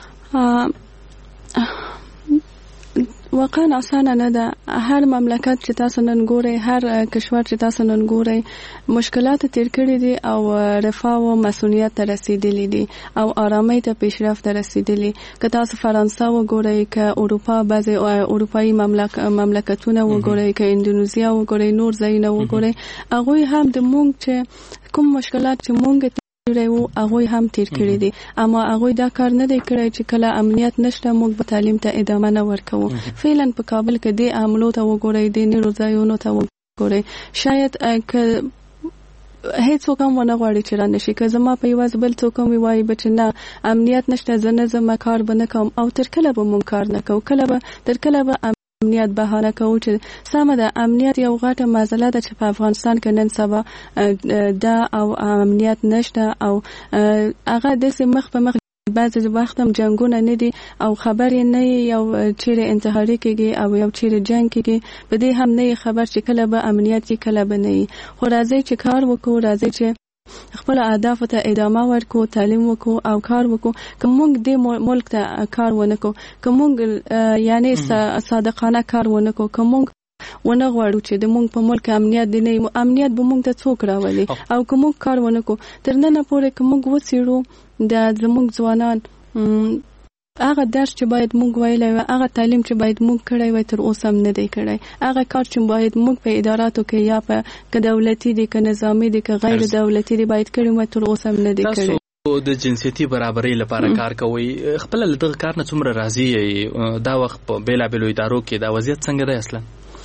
واقعا اسانه نه ده. هر مملکت چې تاسو نن ګورئ هر کشور چې تاسو نن ګورئ مشکلات تیر کړي دي او رفاه او مسؤلیت ته رسیدلی دي او آرامۍ ته پیشرفت رسیدلی. که تاسو فرانسه وګورئ که اروپا بعضی اروپایي مملکتونه وګورئ که اندونیزیا وګورئ نور ځایونه وګورئ هغه هم د مونږ چې کوم مشکلات چې مونږ هغه هم تیر کړی دي اما هغه دا کار نه دی کړی چې کله امنیت نشته موږ به تعلیم ته ادامه نه ورکوو. فعلا په کابل کې د عملو ته وګورئ د نیرو ځایونو ته وګورئ شاید که هیڅ وکم ونه غواړي چې را نشي. که زما په یواز بل څوک وایي بچ نه امنیت نشته زما کار به نه کوم او تر کله به مونږ کار نه کوو. تر کله به امنیت بهانه کوو چې سمه ده. امنیت یو غټه مسله ده چې په افغانستان کې نن سبا دا او امنیت نشته او هغه د مخ په مخ بعضی وخت هم جنگونه نه دي او خبرې نه یو چیرې انتحاري کېږي او یو چیرې جنگ کېږي. په دې هم نه خبر چې کله به امنیت کې کله به نه. خو راځي چې کار وکړو راځي چې خپل اهداف ته ادامه ورکو تعلیم وکړو او کار وکړو. که موږ د ملک ته کار ونکړو که موږ یعنی صادقانه کار ونکړو که موږ ونه غواړو چې د موږ په ملک امنیت دی نه امنیت به موږ ته څوک راولي او که موږ کار ونکړو تر نن پورې که موږ وڅېړو د زموږ ځوانان هغه درس چې باید موږ ویلی وي هغه تعلیم چې باید موږ کړی وي تر اوسه هم نه دی کړی. هغه کار چې باید موږ په اداراتو کې یا په که دولتي دي که نظامي دي که غیر دولتي دي باید کړی وي تر اوسه هم نه دی کړی. د جنسيتي برابرۍ لپاره کار کوي خپل له دغه کار نه څومره راضي دا وخت په بیلابیلو ادارو کې دا وضعیت څنګه دی اصلا؟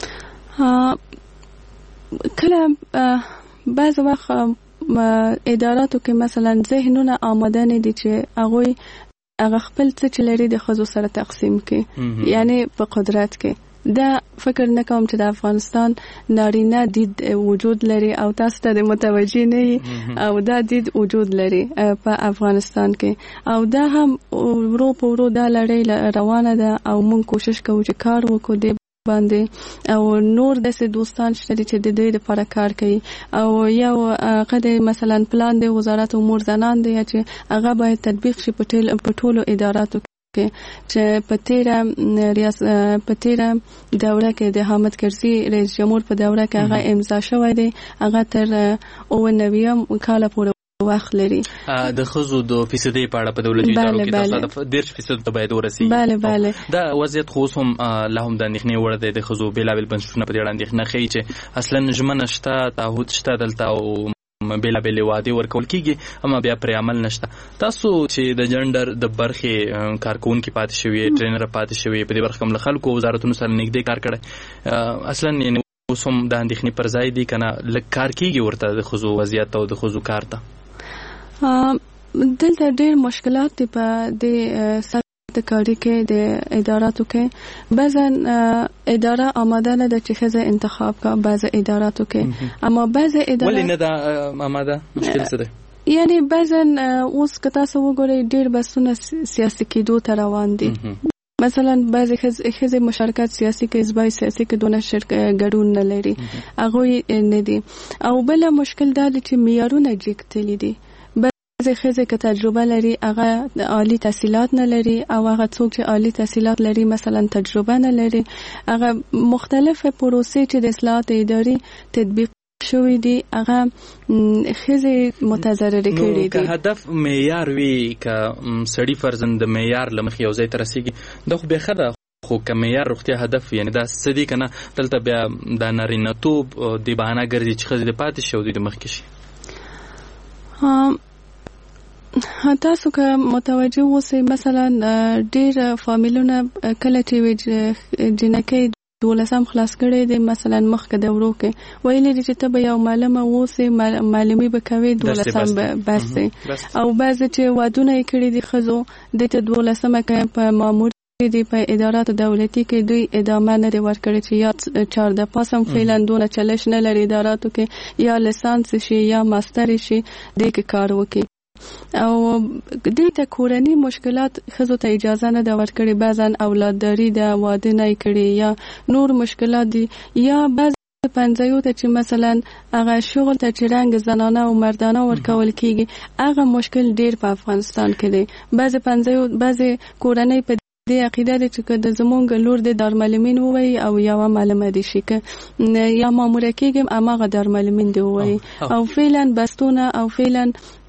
کله بعض وخت اداراتو کې مثلا ذهنونه آماده نه دي چې هغه خپل څه چې لري د ښځو سره تقسیم کړي یعنی په قدرت کې. دا فکر نه کوم چې د افغانستان نارینه دید وجود لري او تاسو ته متوجه نه او دا دید وجود لري په افغانستان کې او دا هم ورو په ورو دا لړۍ روانه ده او موږ کوشش کوو چې کار وکړو د باندې او نور داسې دوستان شته چې د دې لپاره کار کوي او یو هغه مثلا پلان دی وزارت امور زنان دی چې هغه باید تطبیق شي په ټولو اداراتو چې په تیره دوره کې د حامد کرزي رئیس جمهور په دوره کې هغه امضا شوی دی هغه تر 99 کال پورې وخت لري. د خزو د فیصدي په اړه په دولتي ادارو کې تاسو د 10% ته باید ورسیږي. بله دا وضعیت خو هم له هم د اندېښنې وړ دی. د خزو بېلابېل بنسټونه په دې اړه اندېښنه ښیي چې اصلا ژمنه شته تعهد شته دلته او بېلابېلې وعدې ورکول کېږي اما بیا پرې عمل نشته. تاسو چې د جنډر د برخې کارکوونکي پاتې شوي ټرینر پاتې شوي په دې برخه کې له خلکو وزارتونو سره نږدې کار کړی اصلا یعنی اوس هم د اندېښنې پر ځای دي که نه لږ کار کېږي ورته د ښځو وضعیت او د ښځو کار ته؟ دلته ډېر مشکلات دي په دې د کاري کې د اداراتو کې بعضن اداره آماده نه ده چې ښځه انتخاب کا بعض اداراتو کې اما بعض اداره ولې نه ده آماده؟ مشکل څه دی؟ یعنی بعضن اوس که تاسو وګورئ ډېر بحثونه سیاسي کېدو ته روان دي. مثلا بعضی ښځې مشارکت سیاسي کې ازبای سیاسي کې دونه ګډون نه لري هغوی نه دي او بل مشکل دا دی چې معیارونه جګتلي دي. بعضې ښځې که تجربه لري هغه عالی تحصیلات نه لري او هغه څوک چې عالی تحصیلات لري مثلا تجربه نه لري هغه مختلف پروسې چې د اصلاحات اداري تطبیق شوی دی هغه ښځې متضررې کړي دي. که هدف معیار وي که سړي فرضاً د معیار له مخې یو ځای ته رسېږي دا خو بیا ښه ده خو که معیار روغتیا هدف یعنی دا څه دي که نه دلته بیا دا نارینه‌توب د بهانه ګرځي چې ښځې د پاتې شي او دوی د مخکې شي. تاسو که متوجه اوسئ مثلا ډېر فامیلونه کله چې جنکۍ 12 خلاص کړي دي مثلا مخکې دورو کې ویلي دي چې ته به یو معلمه اوسې معلمي به کوي 12 بس دی او بعضې چې وعدونه یې کړي دي ښځو دې ته 12 کې په مامور دي په ادارات دولتي کې دوی ادامه نه دی ورکړی چې یا 14 پاسم فعلا دونه چلش نه لري اداراتو کې یا لیسانس شي یا ماستر شي دې کې کار وکړي او دې ته کورني مشکلات ښځو ته اجازه نه ده ورکړې بعضاً اولادداري ده واده نه یې کړي یا نور مشکلات دي یا بعض پنځایو ته چې مثلا هغه شغل ته چې رنګ زنانه او مردانه ورکول کېږي هغه مشکل ډېر په افغانستان کې دی. بعضې پنځایو بعضې کورنۍ په دې عقیده دی چې د زمونږ لور د دارمعلمین ووایي او یوه معلمه دي شي که یا ماموره کېږم هماغه دارمعلمین دی ووایي او فعلا بستونه او فعلا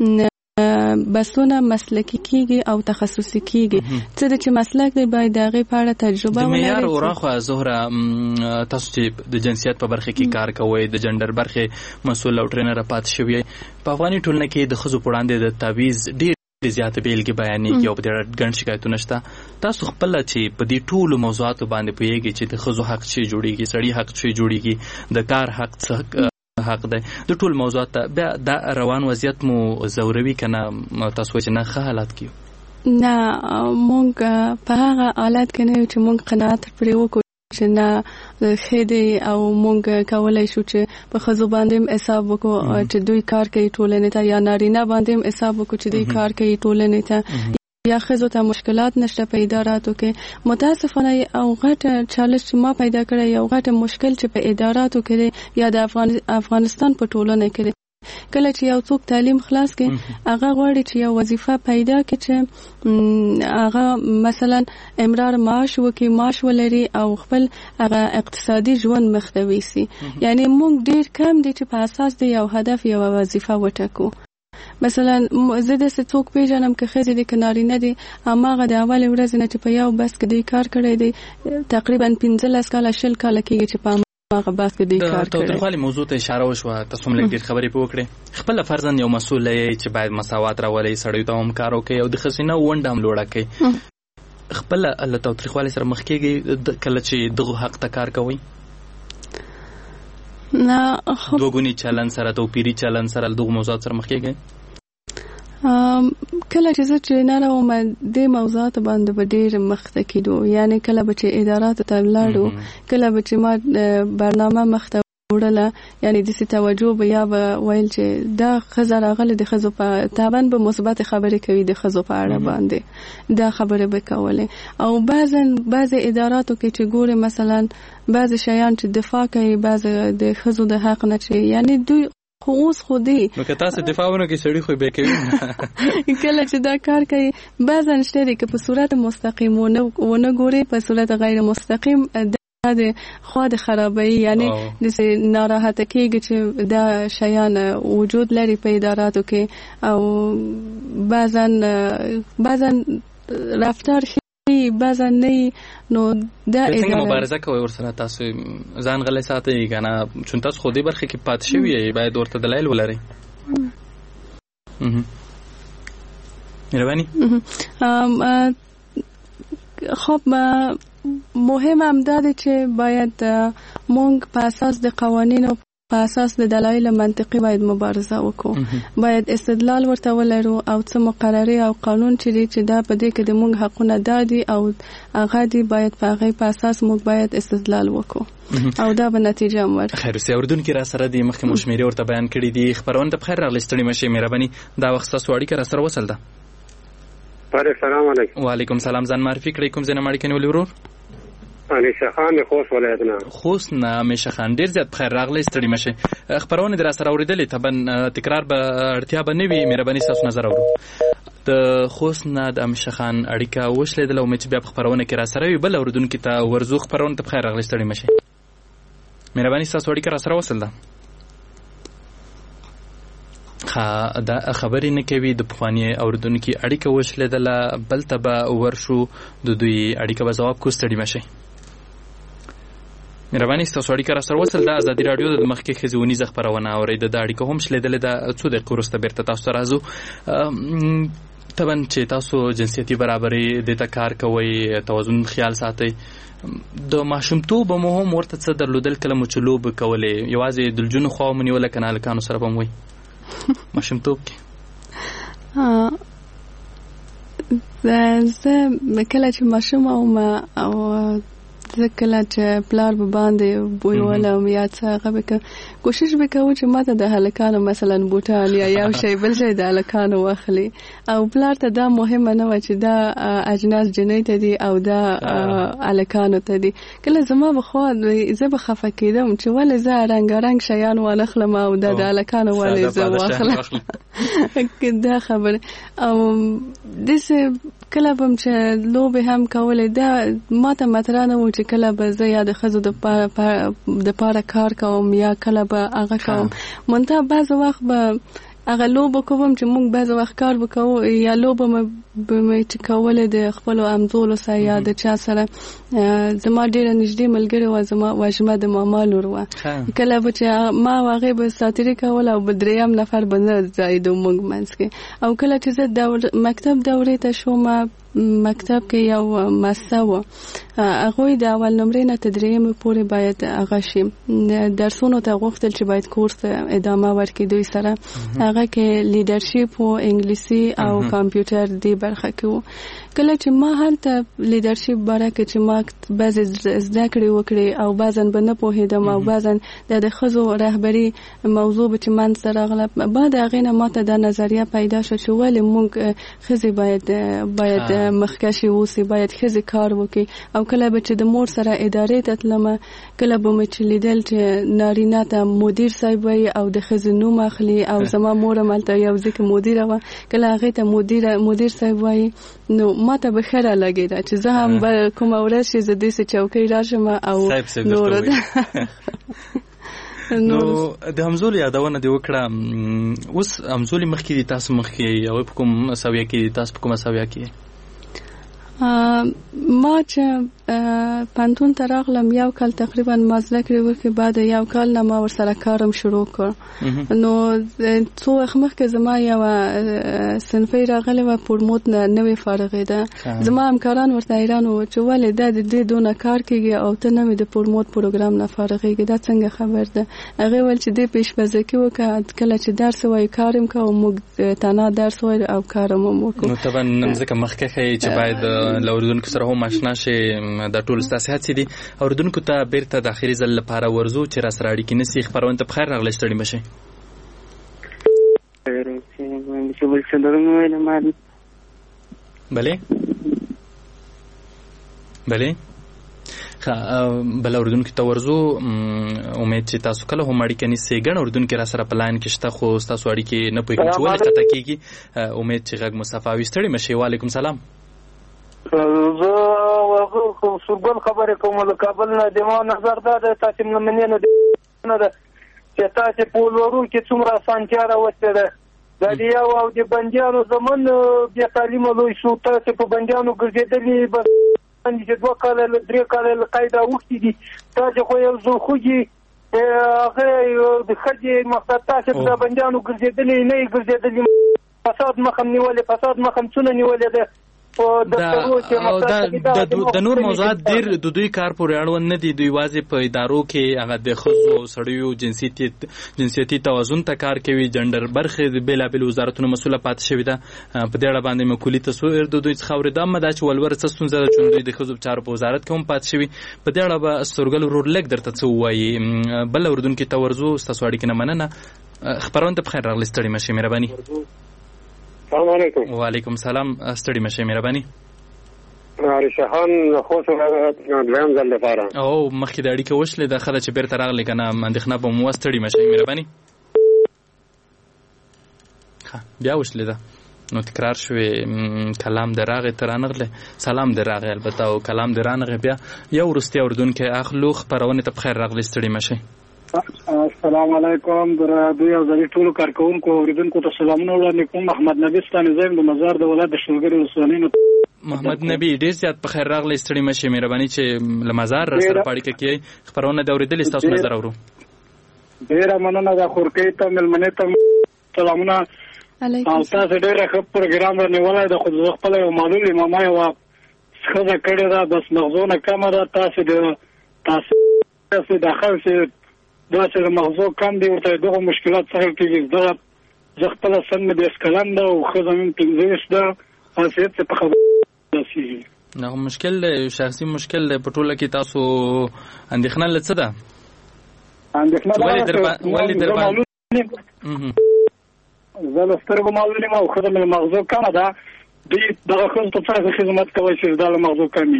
بسونه مسلکی کیږي او تخصصي کیږي څه چې مسلک دی باید دغه په اړه تجربه ولري. د معیار اوراخه زهره تاسو چې د جنسیت په برخه کې کار کوئ د جندر برخه مسؤل او ټرینر پات شوی په افغاني ټولنه کې د ښځو په وړاندې د تعویض ډېر زیات بیلګې بیانېږي او په دې اړه ګڼ شکایتونه شته. تاسو خپله چې په دې ټولو موضوعاتو باندې پوهیږئ چې د ښځو حق چې جوړیږي سړي حق چې جوړیږي د کار حق حق دی د ټول موضوعات ته بیا دا روان وضعیت مو زوروي که نه تاسو چې نه ښه حالات کې یو؟ نه مونږ په هغه حالت کې نه یو چې مونږ قناعت پرې وکړو چې نه ښه دی او مونږ کولی شو چې په ښځو باندې هم حساب وکړو چې دوی کار کوي ټولنې ته یا نارینه باندې هم حساب وکړو چې دوی کار کوي ټولنې ته یا ښځو ته مشکلات نشته په اداراتو کې. متاسفانه او غټه چالش چې ما پیدا کړی یو غټه مشکل چې په اداراتو کې دی یا د افغانستان په ټولنه کې دی کله چې یو څوک تعلیم خلاص کړي هغه غواړي چې یو وظیفه پیدا کړي چې هغه مثلا امرار معاش وکړي معاش ولري او خپل هغه اقتصادي ژوند مخ ته ویسي. یعنی موږ ډېر کم دي چې په اساس د یو هدف یو وظیفه وټاکو. مثلا زه داسې څوک پیژنم که ښځې دي که نارینه دي هماغه د اولې ورځې نه چې په یو بس کې دوی کار کړی دی تقریبا 15 کاله 20 کاله کېږي چې په هماغه بس کې دوی کار کړی. د تاوتریخوالي موضوع ته اشاره وشوه تاسو هم لږ ډېر خبرې پرې وکړې. خپله فرضاً یو مسؤل یې چې باید مساوات راولئ سړیو ته هم کار وکړي او د ښځینه ونډه هم لوړه کړي. خپله له تاوتریخوالي سره مخ کېږئ کله چې دغو حق ته کار کوئ؟ نه دوګونی چلن سره توپیری چلن سره دغه موضوعات سره مخ کېږئ؟ کله چې زه ټرینر وم دې موضوعات باندې به ډېر مخته کېدو. یعنی کله به چې اداراتو ته ولاړو کله به چې ما برنامه مخته وړله یعنی د توجه به یا به ویل چې دا خزر راغله د خزو په تابن به مثبت خبرې کوي د خزو په اړه باندې دا خبره به کوله او بعض اداراتو کې چې ګوره مثلا بعض شیان چې دفاع کوي بعض د خزو د حق نه چې یعنی دوی خو اوس خودي نو که تاسو دفاع ونه کې سړی خو به کوي کله چې دا کار کوي بعضن شته کې په صورت مستقیم ونه ګوري په صورت غیر مستقیم د خو د خرابي یعنی د ناراحت کېږي چې دا شیان وجود لري په اداراتو کې او بعضن رفتار بعضن نه نو دا څنګه مبارزه کوي ورسره تاسو ځان غلې ساتي کنه چون تاسو خو دې برخه کې پات شوی یې باید ورته دلایل ولري مهرباني خب مهم هم دا چې باید مونږ په اساس د قوانینو په اساس د دلایل منطقي باید مبارزه وکړو باید استدلال ورته ولرو او څه مقرري او قانون چې دا په دې کې د مونږ حقونه دادي او هغه دی باید په هغه په اساس مونږ باید استدلال وکړو او دا به نتیجه امر خیر سي اوردونکو را سره د مخکې مشمیري ورته بیان کړی دي خبرونه ته بخیر راغلی ستړي مشه مهرباني دا وخت تاسو اړیکه را سره وصل ده السلام علیکم وعلیکم سلام ځان معرفي کړئ کوم ځای نه مړ کنه ولورور همیشه خان خوست ولایت نه خوست نه همیشه خان ډیر زیات بخیر راغلی ستړي مشه خبرونه در سره اوریدلې تبن تکرار به اړتیا به نه وي مهرباني تاسو نظر اورو د خوست نه د همیشه خان اړیکه وشلیدل او مې بیا خبرونه کې را سره وي بل اوردونکو ته ورزو خبرونه ته بخیر راغلی ستړي مشه مهرباني تاسو اړیکه را سره وصل ده دا خبرې نه کوي د پخوانی اوردونکو اړیکه وشلیدله بل ته به ورشو د دوی اړیکه به جواب کو ستړي مشه مهرباني تاسو اړیکه را سره وصل ده ازادي رادیو د مخکې خزونی خبرونه اورید د اړیکه هم شلیدل د څو دقیقې وروسته بیرته تاسو راځو طبعا چې تاسو جنسیتي برابرۍ د کار کوي توازن خیال ساتي د ماشومتوب مو هم ورته څه درلودل کله مو چلوب کولې یوازې دلجون خو مونږ ولا کنال کانو سره به موي ماشومتوب کې زه کله چې ماشوم او ذکر چې پلار به باندې بوی ولا یا څه هغه کوشش وکاو چې ماته د هلکانو مثلا بوټان یا یو شی بل شی د هلکانو واخلي او پلار ته دا مهمه نه و چې دا اجناس جنۍ ته دي او دا هلکانو ته دي کله زما بخوا زه به خفه کېدم چې ولې زه رنګارنګ شیان واخلم او دا د هلکانو ولې زه واخلم دا خبره او دسه کله بم چې لوبه هم کولې دا ماته مترانه و چې کله به زه یا د خزو د پاره کار کوم یا کله به هغه کوم مونته بعض وخت به هغه لوبه کوم چې مونږ بعض وخت کار وکاو یا لوبه مې چې کوله د خپل امزول سره یا د چا سره زما ډیره نږدې ملګری و زما واجمه د ماما لور و کله به چې ما واغې به ساتری کوله او بدریم نفر بنه زائد مونږ منځ کې او کله چې زه مکتب دورې ته شوم مکتب کې یو مسو هغه د اول نمرې نه تدریم پورې باید هغه شي درسونو ته غوښتل چې باید کورس ادامه ورکړي دوی سره هغه کې لیدرشپ او انګلیسي او کمپیوټر دی برخه کې کله چې ما هلته لیدرشپ برکه چې ما بعض زده کړې وکړې او بعضن به نه پوهېدم او بعضن د خزو رهبری موضوع به چې من سره غلط بعد هغه نه ماته د نظریه پیدا شو چې ولې مونږ خزي باید مخکشي اوسې باید خزي کار وکړي او کله به چې د مور سره ادارې ته تلم کله به مې چې لیدل چې نارینه ته مدیر صاحب وي او د خزي نوم اخلي او زما مور مالته یو ځکه مدیر و کله هغه ته مدیر صاحب وي نو ماته به خره لګیدا چې زه هم به کوم ورځ چې د دې چوکۍ راشم او نور نو د همزول یادونه دی وکړه اوس همزول مخکې دي تاسو مخکې یو په کوم ساویا کې تاسو په کوم ساویا کې ما چې پانتون ته راغلم یو کال تقریبا مازله کړی و چې بعد یو کال نه ما ورسره کارم شروع کړ نو څو وخت مخکې زما یو صنفي راغلی و پرموت نه نوې فارغې ده زما همکاران ورته حیران و چې ولې د دې دونه کار کوي او ته نه د پرموت پروګرام نه فارغېږي دا څنګه خبر ده هغه ول چې دې پیشبزکی وکړه کله چې درس وای کارم کوم موږ تنها درس وای او کارم وکړو نو طبعا ځکه مخکې چې باید اوریدونکو سره هم آشنا شي د ټول ستاسو هڅې دي. اوریدونکو ته بیرته د اخري ځل لپاره ورزو چې را سره اړیکې نسی. خبرونه ته بخیر راغلی، ستړي مشئ. بله بل اوریدونکو ته ورزو. امید چې تاسو کله هم اړیکه نیسئ. ګڼ اوریدونکي را سره په لاین کې شته خو ستاسو اړیکې نه پوهېږم چې ولې قطع کېږي. امید چې غږ مصطفی ستړي مشئ. وعلیکم سلام. زه سورګل خبرې کوم له کابل نه. د ما نظر دا دی تاسو مننه نه ده چې تاسو په ولورو کې څومره اسانتیا راوستې ده. دا دی او د بندیانو زمون بیا تعلیم لوي شو. تاسو په بندیانو ګرځېدلې بس چې 2 کال 3 کال قاعده وخت دي. تاسو خو یو زو خوږي هغه د خځې مقصد تاسو په بندیانو ګرځېدلې نه ګرځېدلې. فساد مخم نیولې، فساد مخم څونه نیولې ده. د نور موضوعات ډیر د دوی کار پورې اړوند نه دي. دوی واځي په ادارو کې هغه د ښځو او سړیو جنسیتي توازن ته کار کوي. جندر برخې د بیلابیل وزارتونو مسؤله پاتې شوې ده. په دې اړه باندې مکولي تصویر د دوی څخه اورېدم دا چې ولور څه ستونزه ده چې دوی د ښځو چارو په وزارت کې هم پاتې شوي. په دې اړه به ستورګل ورور لږ درته څه ووایي. بل اوریدونکي ته ورځو. ستاسو اړیکې نه مننه. خبرونه ته بخیر راغلی، ستړي مشئ. مهرباني. السلام علیکم. وعلیکم سلام. ستړي مشئ. مهرباني. شهان خو دویم ځل لپاره او مخکې د اړیکې وشلې د خله چې بیرته راغلی که نه اندېښنه به مو ستړي مشئ. مهرباني. بیا وشلې ده نو تکرار شوې. کلام د راغې ته رانغلی، سلام د راغې البته او کلام د رانغې. بیا یو وروستی اورېدونکی اخلو. خپرونې ته بخیر راغلی، ستړي مشئ. السلام علیکم. د رادیو او د ټولو کارکونکو اوریدونکو ته سلامونه وړاندې کوم. محمد نبی ستانه زم د مزار د ولایت د شلګری ولسوالۍ. محمد نبی ډیر زیات په خیر راغلی، ستړي مشئ. مهرباني چې له مزار سره پاړیکه کې خبرونه د اوریدل تاسو نظر اورو. ډیر مننه د خورکې ته ملمنه ته سلامونه. او تاسو ډیر ښه پروګرام رانیولای د خود خپل یو معلومي ماما یو څخه کړی دا بس مغزونه کم ده. تاسو داخل شي دا چې مغزو کم دی ورته دغه مشکلات سره کېږي. دا زه خپل سن مې د اسکلان ده او ښځه مې 15 ده. خاصیت په خبره داسي نه مشکل دی، شخصي مشکل دی. په ټوله کې تاسو اندېښنه لڅ ده. اندېښنه ولې در باندې زه له سترګو معلومه او ښځه مې مغزو کمه ده. دوی دغه ښځو ته څنګه خدمت کوي چې دا له مغزو کمې.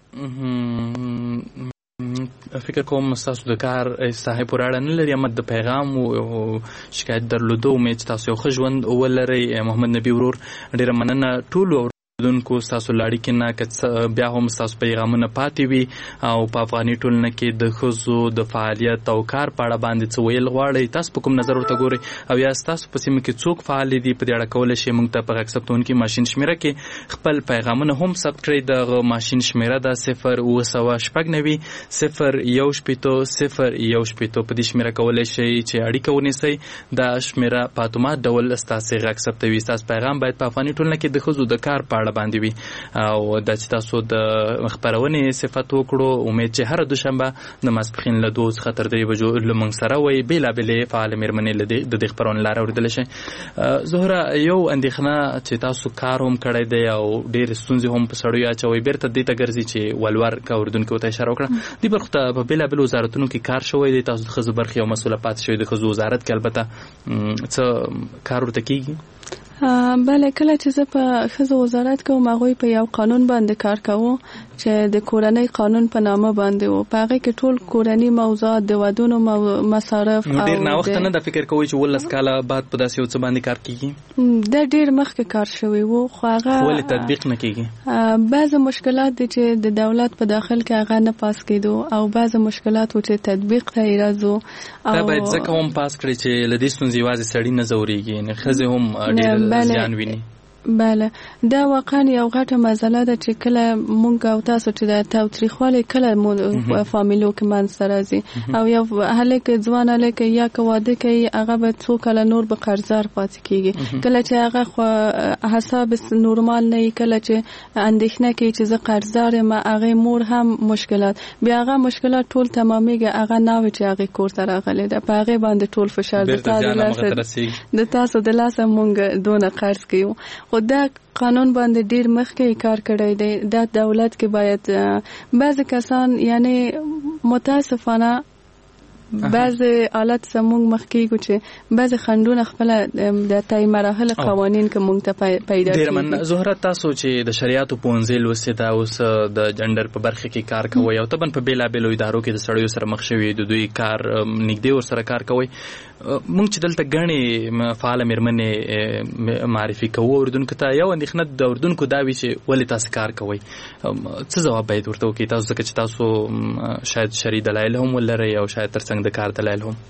فکر کوم تاسو د کار صاحب پورې اړه نه لري. اما د پیغام او شکایت درلودو امید تاسو یو ښه ژوند ولرئ. محمد نبی ورور ډیره مننه. ټول اوریدونکو تاسو لاړی کې نه بیا هم تاسو پیغامونه پاتې وي او په افغاني ټولنه کې د ښځو د فعالیت او کار په اړه باندې څه ویل غواړئ. تاسو په کوم نظر ورته ګورئ او یا تاسو په سیمه کې څوک فعال دي په دې اړه کولی شئ موږ ته په غږ ثبتونکي ماشین شمیره کې خپل پیغامونه هم ثبت کړئ. دغه ماشین شمیره ده 08990 01800 په دې شمیره کولی شئ چې اړیکه ونیسئ. دا شمیره په اتومات ډول ستاسو غږ ثبتوي. ستاسو پیغام باید په افغاني ټولنه کې د ښځو د کار په باندې وي او د تاسو د خبرونه صفات وکړو. امید چې هر دوشنبه د ماسپخین له 2 څخه تر 3 بجو لمن سره وي بیلابل فعال مېرمنې له د خبرونه لار اوریدل شي. زهره یو اندېښنه چې تاسو کار هم کړی دی او ډېر ستونزې هم په سړیو اچوي بیرته دې ته ګرځي چې ولور کا اردوونکو ته اشاره وکړه. دی برخته په بیلابل وزارتونو کې کار شوی دی. تاسو د خزو برخه او مسؤلیت پات شوی د خزو وزارت کې البته څه کار ورته کیږي؟ بله کله چې زه په ښځو وزارت کې وم هغوی په یو قانون باندې کار کوو چې د کورنۍ قانون په نامه باندې و. په هغې کې ټول کورني موضوعات د ودونو مصارف نو ډېر ناوخته نه ده فکر کوئ چې 19 کاله بعد په داسې یو څه باندې کار کیږي؟ دا ډېر مخکې کار شوی و خو هغه ولې تطبیق نه کیږي؟ بعضې مشکلات دي چې د دولت په داخل کې هغه نه پاس کېدو او بعضې مشکلات و چې تطبیق ته یې راځو. دا باید ځکه هم پاس کړي چې له دې ستونزې یوازې سړي نه ځورېږي یعنې ښځې هم ډېر زیان ویني. بله دا واقعا یو غټه مسله ده چې کله مونږ او تاسو چې د تاوتریخوالي کله فامیلو کې منځته راځي او یو هلک ځوان هلک یا که واده کوي هغه به څو کله نور به قرضدار پاتې کېږي. کله چې هغه حساب نورمال نه وي کله چې اندېښنه کوي چې زه قرضدار یم هغې مور هم مشکلات بیا هغه مشکلات ټول تمامېږي هغه نه وي چې هغې کور ته راغلی ده په هغې باندې ټول فشار د تاسو د لاسه مونږ دونه قرض کوو. خو خو دا قانون باندې ډیر مخکې کار کړی دی. دا دولت کې باید بعض کسان یعنی متاسفانه بعض حالت سمونږ مخکې چې بعض خندونه خپل د تای مراحل قوانین کې مونږ ته پیدا ډیر من زهره تاسو چې د شریعت په پونځل لوستي دا اوس د جندر په برخه کې کار کوي او تبن په بیلا بیلو ادارو کې د سړیو سره مخ شوي د دوی کار نږدې ور سره کار کوي. مونږ چې دلته غني فعال مېرمنې معرفي کوو اردوونکو ته یو اندېښنه د اردوونکو دا وی چې ولې تاسو کار کوي څه ځواب باید ورته وکړي تاسو ځکه چې تاسو شاید شری دلایل هم ولرئ او شاید ترڅنګ د کار دلایل هم.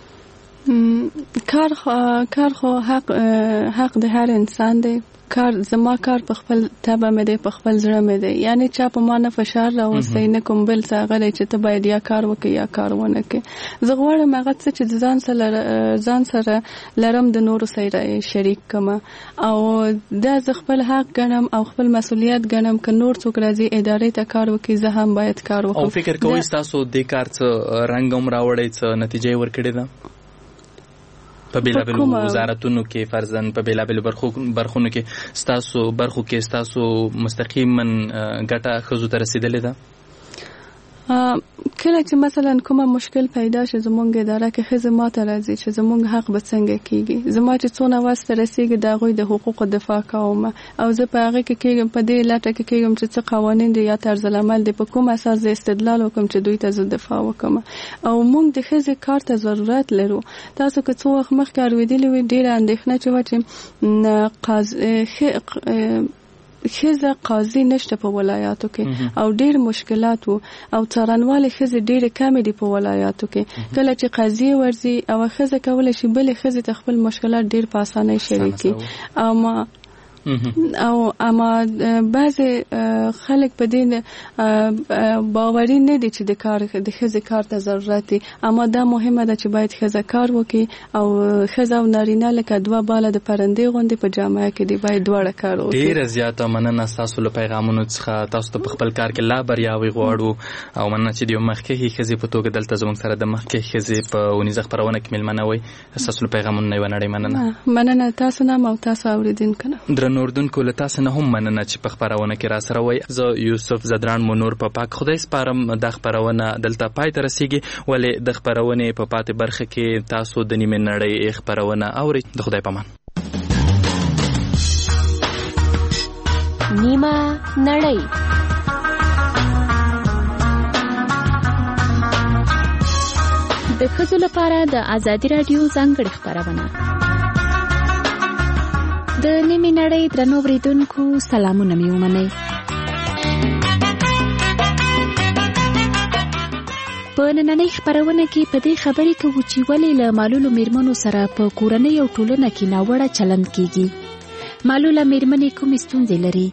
کار خو حق د هر انسان دی. زما کار په خپل تابع مې دی په خپل زړه مې دی. یعنی چا په ما نه فشار راوستی نه کوم بل څه غلی چې ته باید یا کار وکړې یا کار ونه کړې. زه غواړم هغه څه چې ځان سره لرم د نورو سره شریک کړم او دا زه خپل حق ګڼم او خپل مسؤلیت ګڼم که نور څوک راځي ادارې ته کار وکړي زه هم باید کار وکړم. او فکر کوئ تاسو دې کار څه رنګ هم راوړی څه نتیجه ورکړې ده په بیلابیلو وزارتونو کې فرضاً په بیلابیلو برخونو کې ستاسو برخو کې ستاسو مستقیما ګټه ښځو ته رسیدلې ده؟ کله چې مثلا کومه مشکل پیدا شي زمونږ اداره کې ښځې ماته راځي چې زمونږ حق به څنګه کیږي. زما چې څونه واسطه رسیږي د هغوی د حقوقو دفاع کوم او زه په هغه کې کېږم په دې لټه کې کېږم چې څه قوانین دي یا طرز العمل دی په کوم اساس د استدلال وکم چې دوی ته زه دفاع وکم. او موږ د ښځې کار ته ضرورت لرو. تاسو که څو وخت مخکې اورېدلي وي ډېره اندېښنه چې ښځه قاضي نشته په ولایاتو کې او ډېر مشکلات وو او څارنوالې ښځې ډېرې کمې دي په ولایاتو کې. کله چې قاضي ورځي او ښځه کولی شي بلې ښځې ته خپل مشکلات ډېر په اسانۍ شریکي. او اما بعض خلک په دې باوري نه دي چې د ښځې کار ته ضرورت دی. اما دا مهمه ده چې باید ښځه کار وکړي او ښځه او نارینه لکه دوه باله د پرندې غوندې په جامعه کې دی باید دواړه کار وکړي. ډېره زیاته مننه ستاسو له پیغامونو څخه. تاسو ته په خپل کار کې لا بریاوې غواړو او مننه چې د یو مخکښې ښځې په توګه دلته زموږ سره د مخکښې ښځې په اونیزه خپرونه کې مېلمانه وئ. ستاسو له پیغامونو نه یوه نړۍ مننه تاسو نه او تاسو اورېدونکو نه. درنو اردوونکو له تاسو نه هم مننه چې په خپرونه کې را سره وئ. زه یوسف زدران مونور په پاک خدای سپارم د خپرونه دلته پای ته رسیږي ولې د خپرونې په پاتې برخه کې تاسو د نیمې نړۍ خپرونه اورئ. د خدای پامان. نیمه نړۍ د ښځو لپاره د ازادي راډیو ځانګړې خپرونه. د نیمې نړۍ درنو اورېدونکو سلامونه مې ومنئ. په نننۍ خپرونه کې په دې خبرې کوو چې ولې له معلولو مېرمنو سره په کورنۍ او ټولنه کې ناوړه چلند کیږي. معلوله مېرمنې کومې ستونزې لري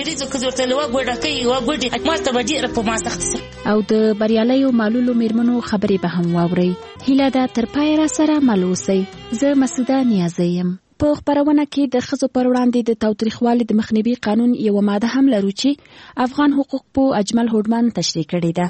او د بریالیو معلولو مېرمنو خبرې به هم واورئ. هیله ده تر پایه را سره مل اوسئ. زه مسعوده نیازی یم. په خپرونه کې د ښځو پر وړاندې د تاوتریخوالي د مخنیوي قانون یوه ماده هم لرو چې افغان حقوق پوه اجمل هوډمان تشریح کړې ده.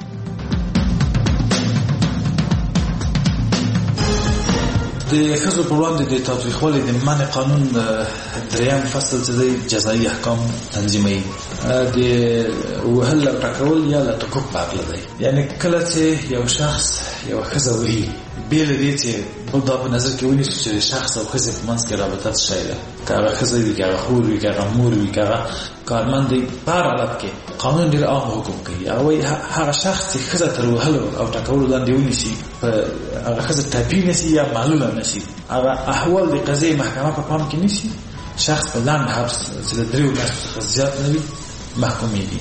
د ښځو پر وړاندې د تاوتریخوالي د منع قانون دریم فصل چې دی جزایي احکام تنظیموي. د وهل او ټکول یا له ټکوک په هکله دی. یعنې کله چې یو شخص یوه ښځه وهي بې له دې چې موږ دا په نظر کې ونیسو چې د شخص او ښځې په منځ کې رابطه څه شی ده، که هغه ښځه وي، که هغه خور وي، که هغه مور وي، که هغه کارمند دی، په هر حالت کې قانون ډېر عام حکم کوي. هغه وایي هغه شخص چې ښځه تر وهلو او ټکولو لاندې ونیسي، هغه ښځه ټپي نسي یا معلوله نسي، هغه احوال د قضیې محکمه په پام کې نیسي، شخص په لنډ حبس چې د 3 میاشتو څخه زیات نه وي محکومیږي.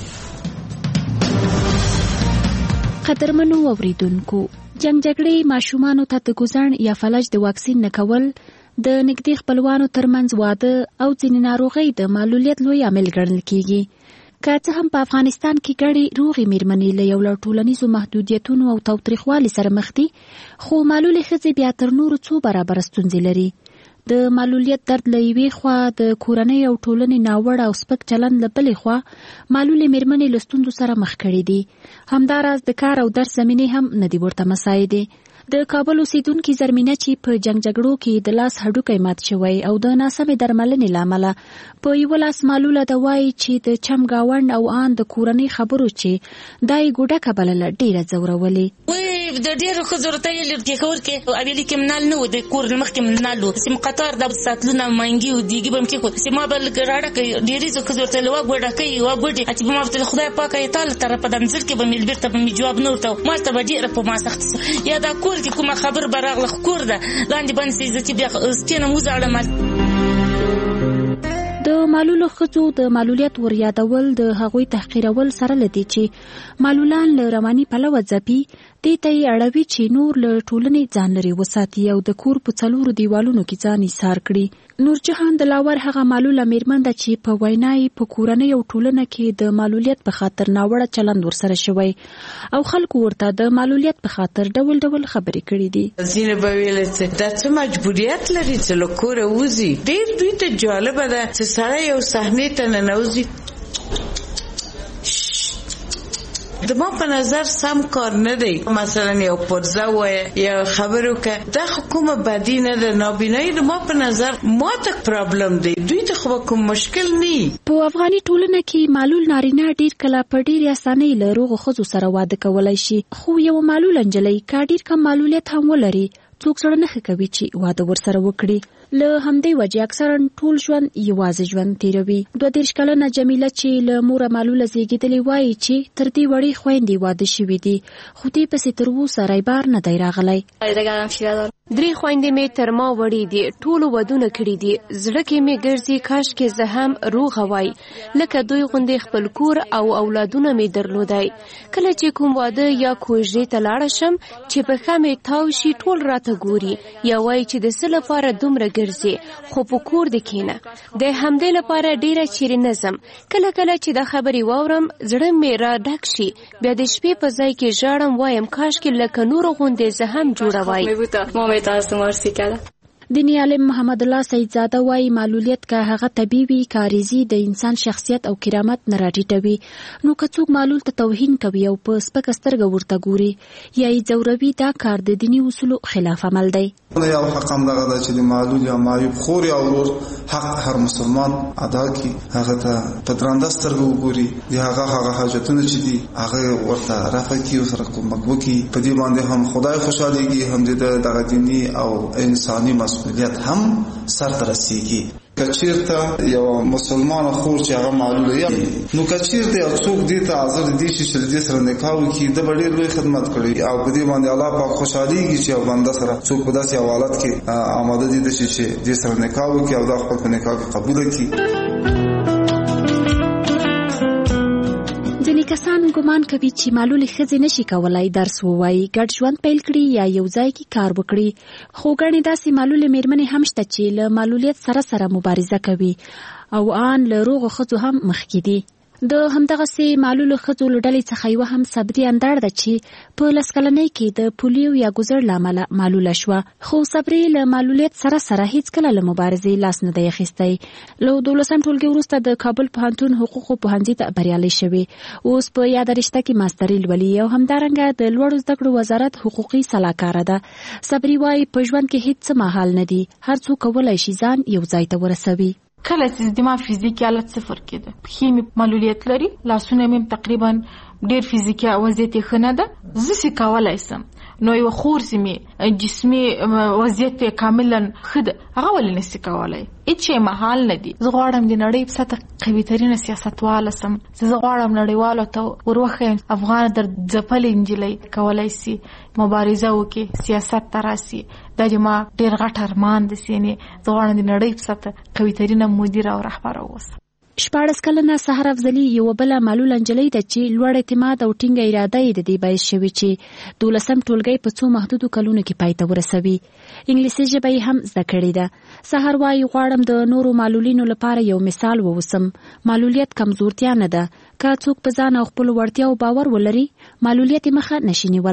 قدرمنو اوریدونکو، جنگ جګړې ماشومانو ته د ګوزڼ یا فلج د واکسین نه کول، د نږدې خپلوانو ترمنځ واده او ځینې ناروغۍ د معلولیت لوی عامل ګڼل کیږي. که څه هم په افغانستان کې ګڼې روغې مېرمنې له یو لړ ټولنیزو محدودیتونو او تاوتریخوالي سره مخ دي، خو معلولې ښځې بیا تر نورو څو برابره ستونزې لري. د معلولیت درد له یوې خوا، د کورنۍ او ټولنې ناوړه او سپک چلند له بلې خوا معلولې مېرمنې له ستونزو سره مخ کړي دي. همداراز د کار او درس زمینې هم نه دي ورته مساعدې. د کابل اوسیدونکو زرمینه چې په جګړو کې د لاس هډوکی مات شوی او د ناسمې درملنې لامل په یو لاس معلوله د وای چې د چم گاوند او ان د کورنۍ خبرو چې دای ګډه کبل ډیره زورولې وي د ډیرو خزورته یې لږ کور کې اویلي کې منال نو د کور مخکې منالو سم قطار د ساتلونه مانګي او دیګي بم کې کو سم بل ګراړه کې ډیري زو خزورته لوا ګډه کوي وا ګډي چې په مافته خدای پاک یې تعالی تر په دمزل کې به مل بیرته به جواب نور ته مالته به ډیره په ما سخت یا دا کور کې کومه خبر براغله کور ده لاندې باندې عزت بیا سپینه موزه اړه د معلولو ښځو د معلولیت ور یادول د هغوی تحقیرول سره لدی چې معلولان له رواني پلوه ځپي دې ته یې اړوي چې نور له ټولنې ځان لرې وساتي او د کور په څلورو دیوالونو کې ځان ایسار کړي. نور جهان د لاور هغه معلوله میرمن ده چې په وینای په کورنۍ او ټولنه کې د معلولیت په خاطر ناوړه چلند ورسره شوی او خلکو ورته د معلولیت په خاطر ډول ډول خبرې کړي دي. ځینې به ویل چې دا څه مجبوریت لري چې له کوره وځي. ډېر دوی ته جالبه ده چې سړی یو صحنې ته ننوځي. د ما په نظر سم کار نه دی. مثلا یو پرزه وایه یا خبرو که دا کومه بدی نه ده. نابینایی د ما په نظر ما ته پرابلم دی. دوی ته خو کوم مشکل نه. په افغاني ټولنه کې معلول نارینه ډیر کله په ډیر اسانۍ له روغو ښځو سره واده کولای شي، خو یو معلول نجلۍ که ډیر کم معلولیت هم ولري څوک سره نه کوي چې واده ورسره وکړي. له همدې وجې اکثرا ټول ژوند یوازې ژوند تیروي. 22 کلنه جمیله چې له موره معلوله زیږېدلې وایي چې تر دې وړې خویندې واده شوي دي، خو دې پسې تر اوسه رایبار نه دی راغلی. 3 خویندې مې تر ما وړې دي، ټولو ودونه کړي دي. زړه کې مې ګرځي کاشکې زه هم روغه وای لکه دوی غوندې خپل کور او اولادونه مې درلودای. کله چې کوم واده یا کوژدې ته لاړه شم چې په ښه مې تاو شي ټول راته ګوري یا وایي چې د څه لپاره دومره ګرځي خو په کور دې کښېنه. د همدې لپاره ډیره چیرې نه ځم. کله کله چې دا خبرې واورم زړه مې را ډک شي، بیا د شپې په ځای کې ژاړم، وایم کاشکې لکه نورو غوندې زه هم جوړه وای. دیني عالم محمد الله سیدزاده وایي معلولیت که هغه طبیعي وي کاریزي د انسان شخصیت او کرامت نه راټیټوي. نو که څوک معلول ته توهین کوي او په سپکه سترګه ورته ګوري یا یې ځوروي، دا کار د دیني اصولو خلاف عمل دی. یو حق هم دغه ده چې د معلول یا معیوب خور یا ورور حق هر مسلمان ادا کړي، هغه ته په درنده سترګه وګوري، د هغه حاجتونه چې دي هغه ورته رفع کړي او سره کومک وکړي. په دې باندې هم خدای خوشحالېږي، هم د دغه دیني او انساني مسؤلیت هم سرته رسیږي. کچیرته یو مسلمان خور چې هغه معلوله یا نو کچیرته یو څوک دې ته حاضر دي چې دې سره نکاح وکړي، د ډېر لوی خدمت کړي او په دې باندې الله پاک خوشحالېږي چې یو بنده سره څوک په داسې حالت کې آماده دي چې دې سره نکاح وکړي او دا خپل په نکاح کې قبول کړي. ځینې کسان ګمان کوي چې معلولې ښځې نشي کولای درس ووایي، ګډ ژوند پیل کړي یا یو ځای کې کار وکړي. خو ګڼې داسې معلولې میرمنې هم شته چې له معلولیت سره مبارزه کوي او آن له روغو ښځو هم مخکې دي. د همدغسې معلولو ښځو له ډلې څخه یوه هم صبري اندړ ده چې په 10 کلنۍ کې د پولیو یا ګوزړ له امله معلوله شوه، خو صبري له معلولیت سره هیڅکله له مبارزې لاس نه دی اخیستی. له 12 ټولګي وروسته د کابل پوهنتون حقوقو پوهنځي ته بریالی شوې. اوس په یاده رشته کې ماستري لولي او همدارنګه د لوړو زده کړو وزارت حقوقي سلاکاره ده. صبري وایي په ژوند کې هیڅ محال نه دي، هر څوک کولی شي ځان یو ځای ته ورسوي. کله چې د ما فزیکي حالت صفر کېده، پښې مې معلولیت لري، لاسونه مې تقریبا ډېر فزیکي وضعیت یې ښه نه ده، زه سې کولی سم. نو یو خور چې مې جسمي وضعیت یې کاملا ښه ده، هغه ولې نسي کولی؟ هېڅ شی محال نه دي. زه غواړم د نړۍ په سطح قوي ترینه سیاستواله سم. زه غواړم نړیوالو ته وروښیم افغان در ځپلې نجلۍ کولی سي مبارزه وکړي، سیاست ته راسي. دا د ما ډېر غټ ارمان دی. زه غواړم د نړۍ په سطح قوي ترینه مدیره او رهبره واوسم. 14 کلنه سحر افضلي یو بله معلوله نجلۍ ده چې لوړ اعتماد او ټینګه اراده یې د دې باعث شوې چې 12 ټولګی په څو محدودو کلونو کې پای ته ورسوي. انګلیسي ژبه یې هم زده کړې ده. سحر وایي غواړم د نورو معلولینو لپاره یو مثال واوسم. معلولیت کمزورتیا نه ده. که څوک په ځان او خپلو وړتیاو باور ولري، معلولیت یې مخه نشي نیولی.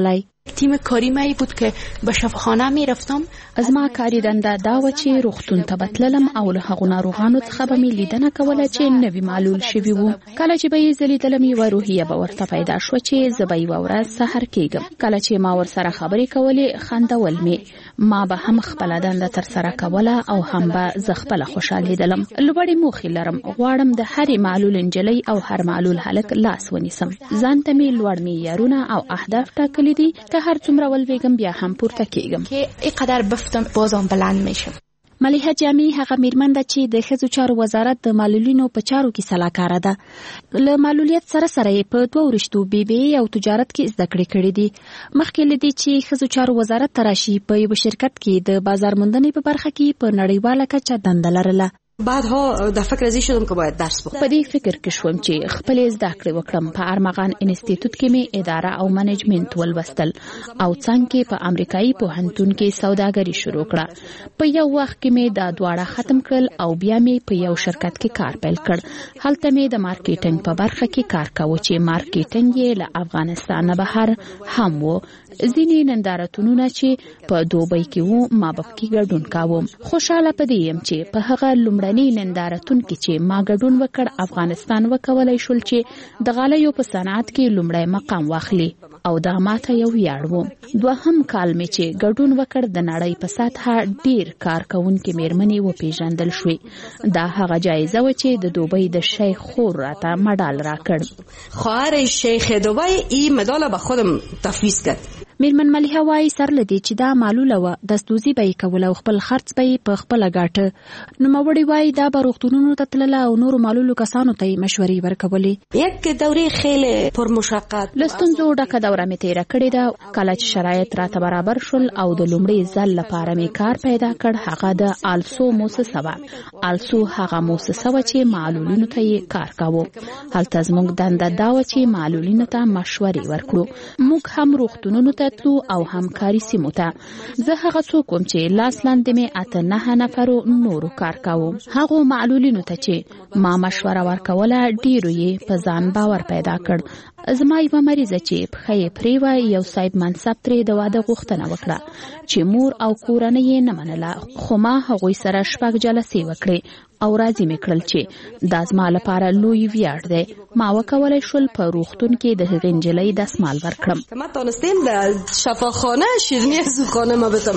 تیم کاری من بود که به شفاخانه می رفتم. از ما کاری دنده دا و چې روغتون ته بتللم او له هغو ناروغانو څخه به مې لیدنه کوله چې نوي معلول شوي وو. کله چې به یې زه لیدلم یوه روحیه به ورته پیدا شوه چې زه به یوه ورځ سحر کېږم. کله چې ما ورسره خبرې کولې خندول مې. ما به هم خپله دنده ترسره کوله او هم به زه خپله خوشحالېدلم. لوړې موخې لرم. غواړم د هرې معلول نجلۍ او هر معلول هلک لاس ونیسم. ځان ته مې لوړ معیارونه او اهداف ټاکلي دي که هر څومره ولویږم بیا هم پورته کېږم. که اینقدر بفتم بازم بلند میشم. ملیحه جامی هغه میرمن ده چې د ښځو چارو وزارت د معلولینو په چارو کې سلاکاره ده. له معلولیت سره سره یې په 2 رشتو BBA او تجارت کې زده کړې کړې دي. مخکې له دې چې ښځو چارو وزارت ته راشي په یو شرکت کې د بازار موندنې په برخه کې په نړیواله کچه دنده لرله. بعدها در فکر ازی شدم که باید درس بخونم. په دې فکر کې شوم چې خپل زده کړې وکړم. په ارمغان انسټیټیوټ کې مې اداره او منیجمنت ولوستل او څنګه کې په امریکایي پوهنتون کې سوداګري شروع کړه. په یو وخت کې مې دا دواړه ختم کړل او بیا مې په یو شرکت کې کار پیل کړ. هلته مې د مارکیټینګ په برخه کې کار کاوه چې مارکیټینګ یې له افغانستان نه بهر هم و. ځینې نندارتونونه چې په دوبۍ کې وو ما به پکې ګډون کاوم. خوشحاله په دې یم چې په هغه لومړني نندارتون کې چې ما ګډون وکړ افغانستان وکولای شول چې د غالیو په صنعت کې لومړی مقام واخلي او دا ماته یو ویاړ و. دوهم کال مې چې ګډون وکړ د نړۍ په سطحه ډیر کارکوونکې میرمنې وپېژندل شوې. دا هغه جایزه وه چې د دوبۍ د شیخ خور راته مډال راکړ. خواهر شیخ دوبۍ این مدال به خودم تفویض کرد. میرمن ملیحه وایي سر له دې چې دا معلوله وه دستوزي به یې کوله او خپل خرڅ به یې په خپله ګاټه. نوموړې وایي دا به روغتونونو ته تلله او نورو معلولو کسانو ته یې مشورې ورکولې. یک دوره خیلی پرمشقت له ستونزو ډکه دوره مې تېره کړې ده. کله چې شرایط راته برابر شول او د لومړي ځل لپاره مې کار پیدا کړ هغه د آلسو موسسه وه. آلسو هغه موسسه وه چې معلولینو ته یې کار کاوه. هلته زموږ دنده دا وه چې معلولینو ته مشورې ورکړو. موږ هم روغتونونو ته تلو او همکاري سیمو ته. زه هغه څوک وم چې لاس لاندې مې 8 نفرو نورو کار کاوه. هغو معلولینو ته چې ما مشوره ورکوله ډیرو یې په ځان باور پیدا کړ. زما یوه مریضه چې پښه یې پرې وه یو صاحب منصب ترې د واده غوښتنه وکړه چې مور او کورنۍ یې نه منله خو ما هغوی سره 6 جلسې وکړې او راضي مې کړل چې دا زما لپاره لوی ویاړ دی. ما وکولای شول په روغتون کې د هغې نجلۍ دستمال ورکړم. ما تونستیم در شفاخانه شیرینی زوخانه ما بتم.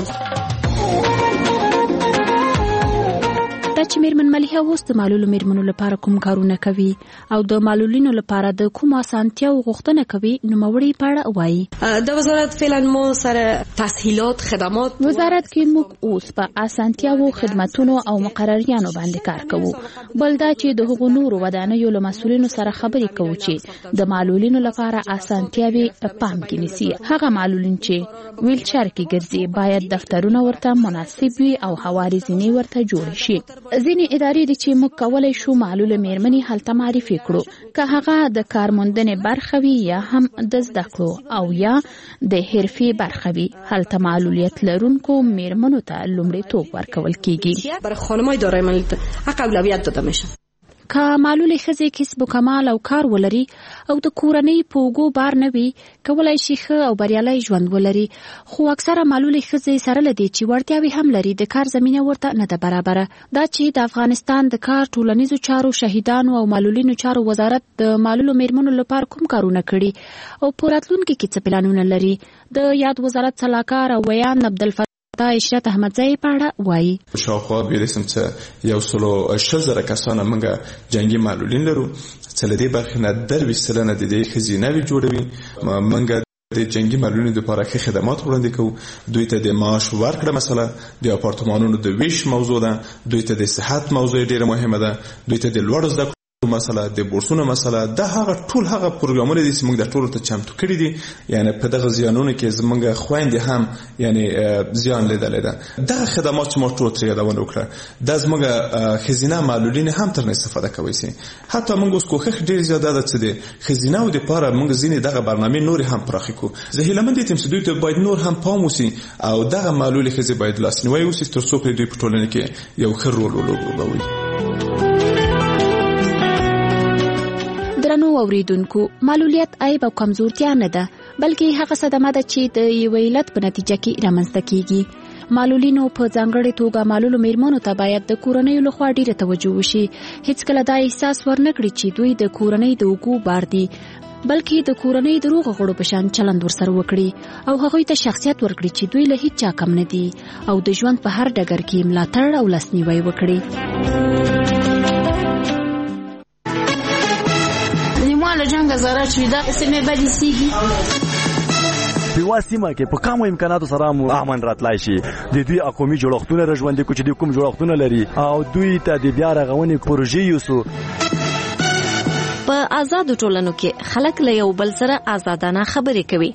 دا چې میرمن ملیحه اوس د معلولو میرمنو لپاره کوم کارونه کوي او د معلولینو لپاره د کوم اسانتیاو غوښتنه کوي نوموړې په اړه وایي. د وزارت فعلا مو سره تسهیلات خدمات وزارت کې موږ اوس په اسانتیاو خدماتونو او مقرریانو باندې کار کوو. بل دا چې د هغو نورو ودانیو له مسؤلینو سره خبرې کوو چې د معلولینو لپاره اسانتیاوې په پام کې نیسي. هغه معلولین چې ویلچر کې ګرځي باید دفترونه ورته مناسب وي او هواري زینې ورته جوړ شي. ځینې ادارې دي چې موږ کولای شو معلوله میرمنې هلته معرفي کړو که هغه د کارموندنې برخه وي یا هم د زده کړو او یا د حرفې برخه وي. هلته معلولیت لرونکو میرمنو ته لومړیتوب ورکول کیږي. برای خانمای دارای معلولیت حق اولویت داده میشه. که معلولې ښځې کسب و کمال او کار ولري او د کورنۍ په اوږو بار نه وي کولای شي ښه او بریالی ژوند ولري. خو اکثره معلولې ښځې سره له دې چې وړتیاوې هم لري د کار زمینه ورته نه ده برابره. دا چې د افغانستان د کار ټولنیزو چارو شهیدانو او معلولینو چارو وزارت د معلولو میرمنو لپاره کوم کارونه کړي او په راتلونکي کې څه پلانونه لري د یاد وزارت سلاکار او ویان عبدالفتاح دا اشرت احمدزی په اړه وایي. شاوخوا بیرسم چې 160,000 کسانه موږ جنگي معلولین لرو چې له دې برخې نه 20% د دې خزینه جوړوي. موږ د جنگي معلولینو لپاره خدمات وړاندې کوو. دوی ته د معاش ورکړه مسله د اپارتمانونو د ویش موضوع ده. دوی ته د صحت موضوع ډیره مهمه ده. دوی ته د لوړ زده مسله د بورسونو مسله د هغه ټول هغه پروګرامونه دي چې موږ د ټولو ته چمتو کړی دي. یعنی په دغه زیانونو کې زموږ خويندې هم یعنی زیان لیدل ده. دغه خدمات چې موږ ټول ترې یادونه وکړه د زموږ خزینه معلولین هم تر استفاده کوي سي. حتی موږ اوس کوښښ ډیر زیاته ده چې د خزینه او د لپاره موږ ځینې دغه برنامه نور هم پراخې کو. زه هیله مند یم چې دوی ته باید نور هم پام وسی او دغه معلول خزې باید لاسنیوي وسی تر څو په دوی په ټولنه کې یو ښه رول ولوبوي. درنو اوریدونکو معلولیت عیب او کمزورتیا نه ده بلکې هغه صدمه ده چې د یو علت په نتیجه کې رامنځته کیږي. معلولینو په ځانګړې توګه معلولو میرمنو ته باید د کورنۍ لخوا ډیره توجه وشي. هیڅ کله دا احساس ورنکړي چې دوی د کورنۍ د اوږو بار دي، بلکې د کورنۍ د روغ غړو په شان چلند ورسره وکړي او هغوی ته شخصیت ورکړي چې دوی له هیڅ چا کم نه دي او د ژوند په هر ډګر کې ملاتړ او لاسنیوی وکړي. نیماله جنګ زاره چې دا سیمه باندې سیږي په سیمه کې په کومو امکاناتو سره مو امن راتلای شي. د دوی اقومي جوړښتونه رژوندې کو چې د کوم جوړښتونه لري او دوی ته د بیا رغونې پروژې یوسو. په آزادو ټولنو کې خلک له یو بل سره آزادانه خبرې کوي.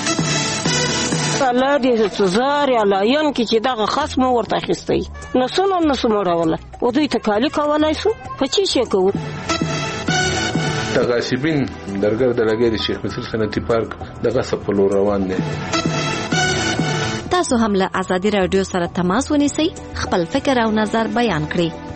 الله دې سزار یا لاین کې چې دغه خصم ورته اخیستی نسو مړوله او دوی تکالی کولای شو په چی شي کوو. تغاصبین درګر د لګې د شیخ مصر صنعتي پارک دغه سپلو روان دي. تاسو هم له آزادي رادیو سره تماس ونیسئ، خپل فکر او نظر بیان کړئ.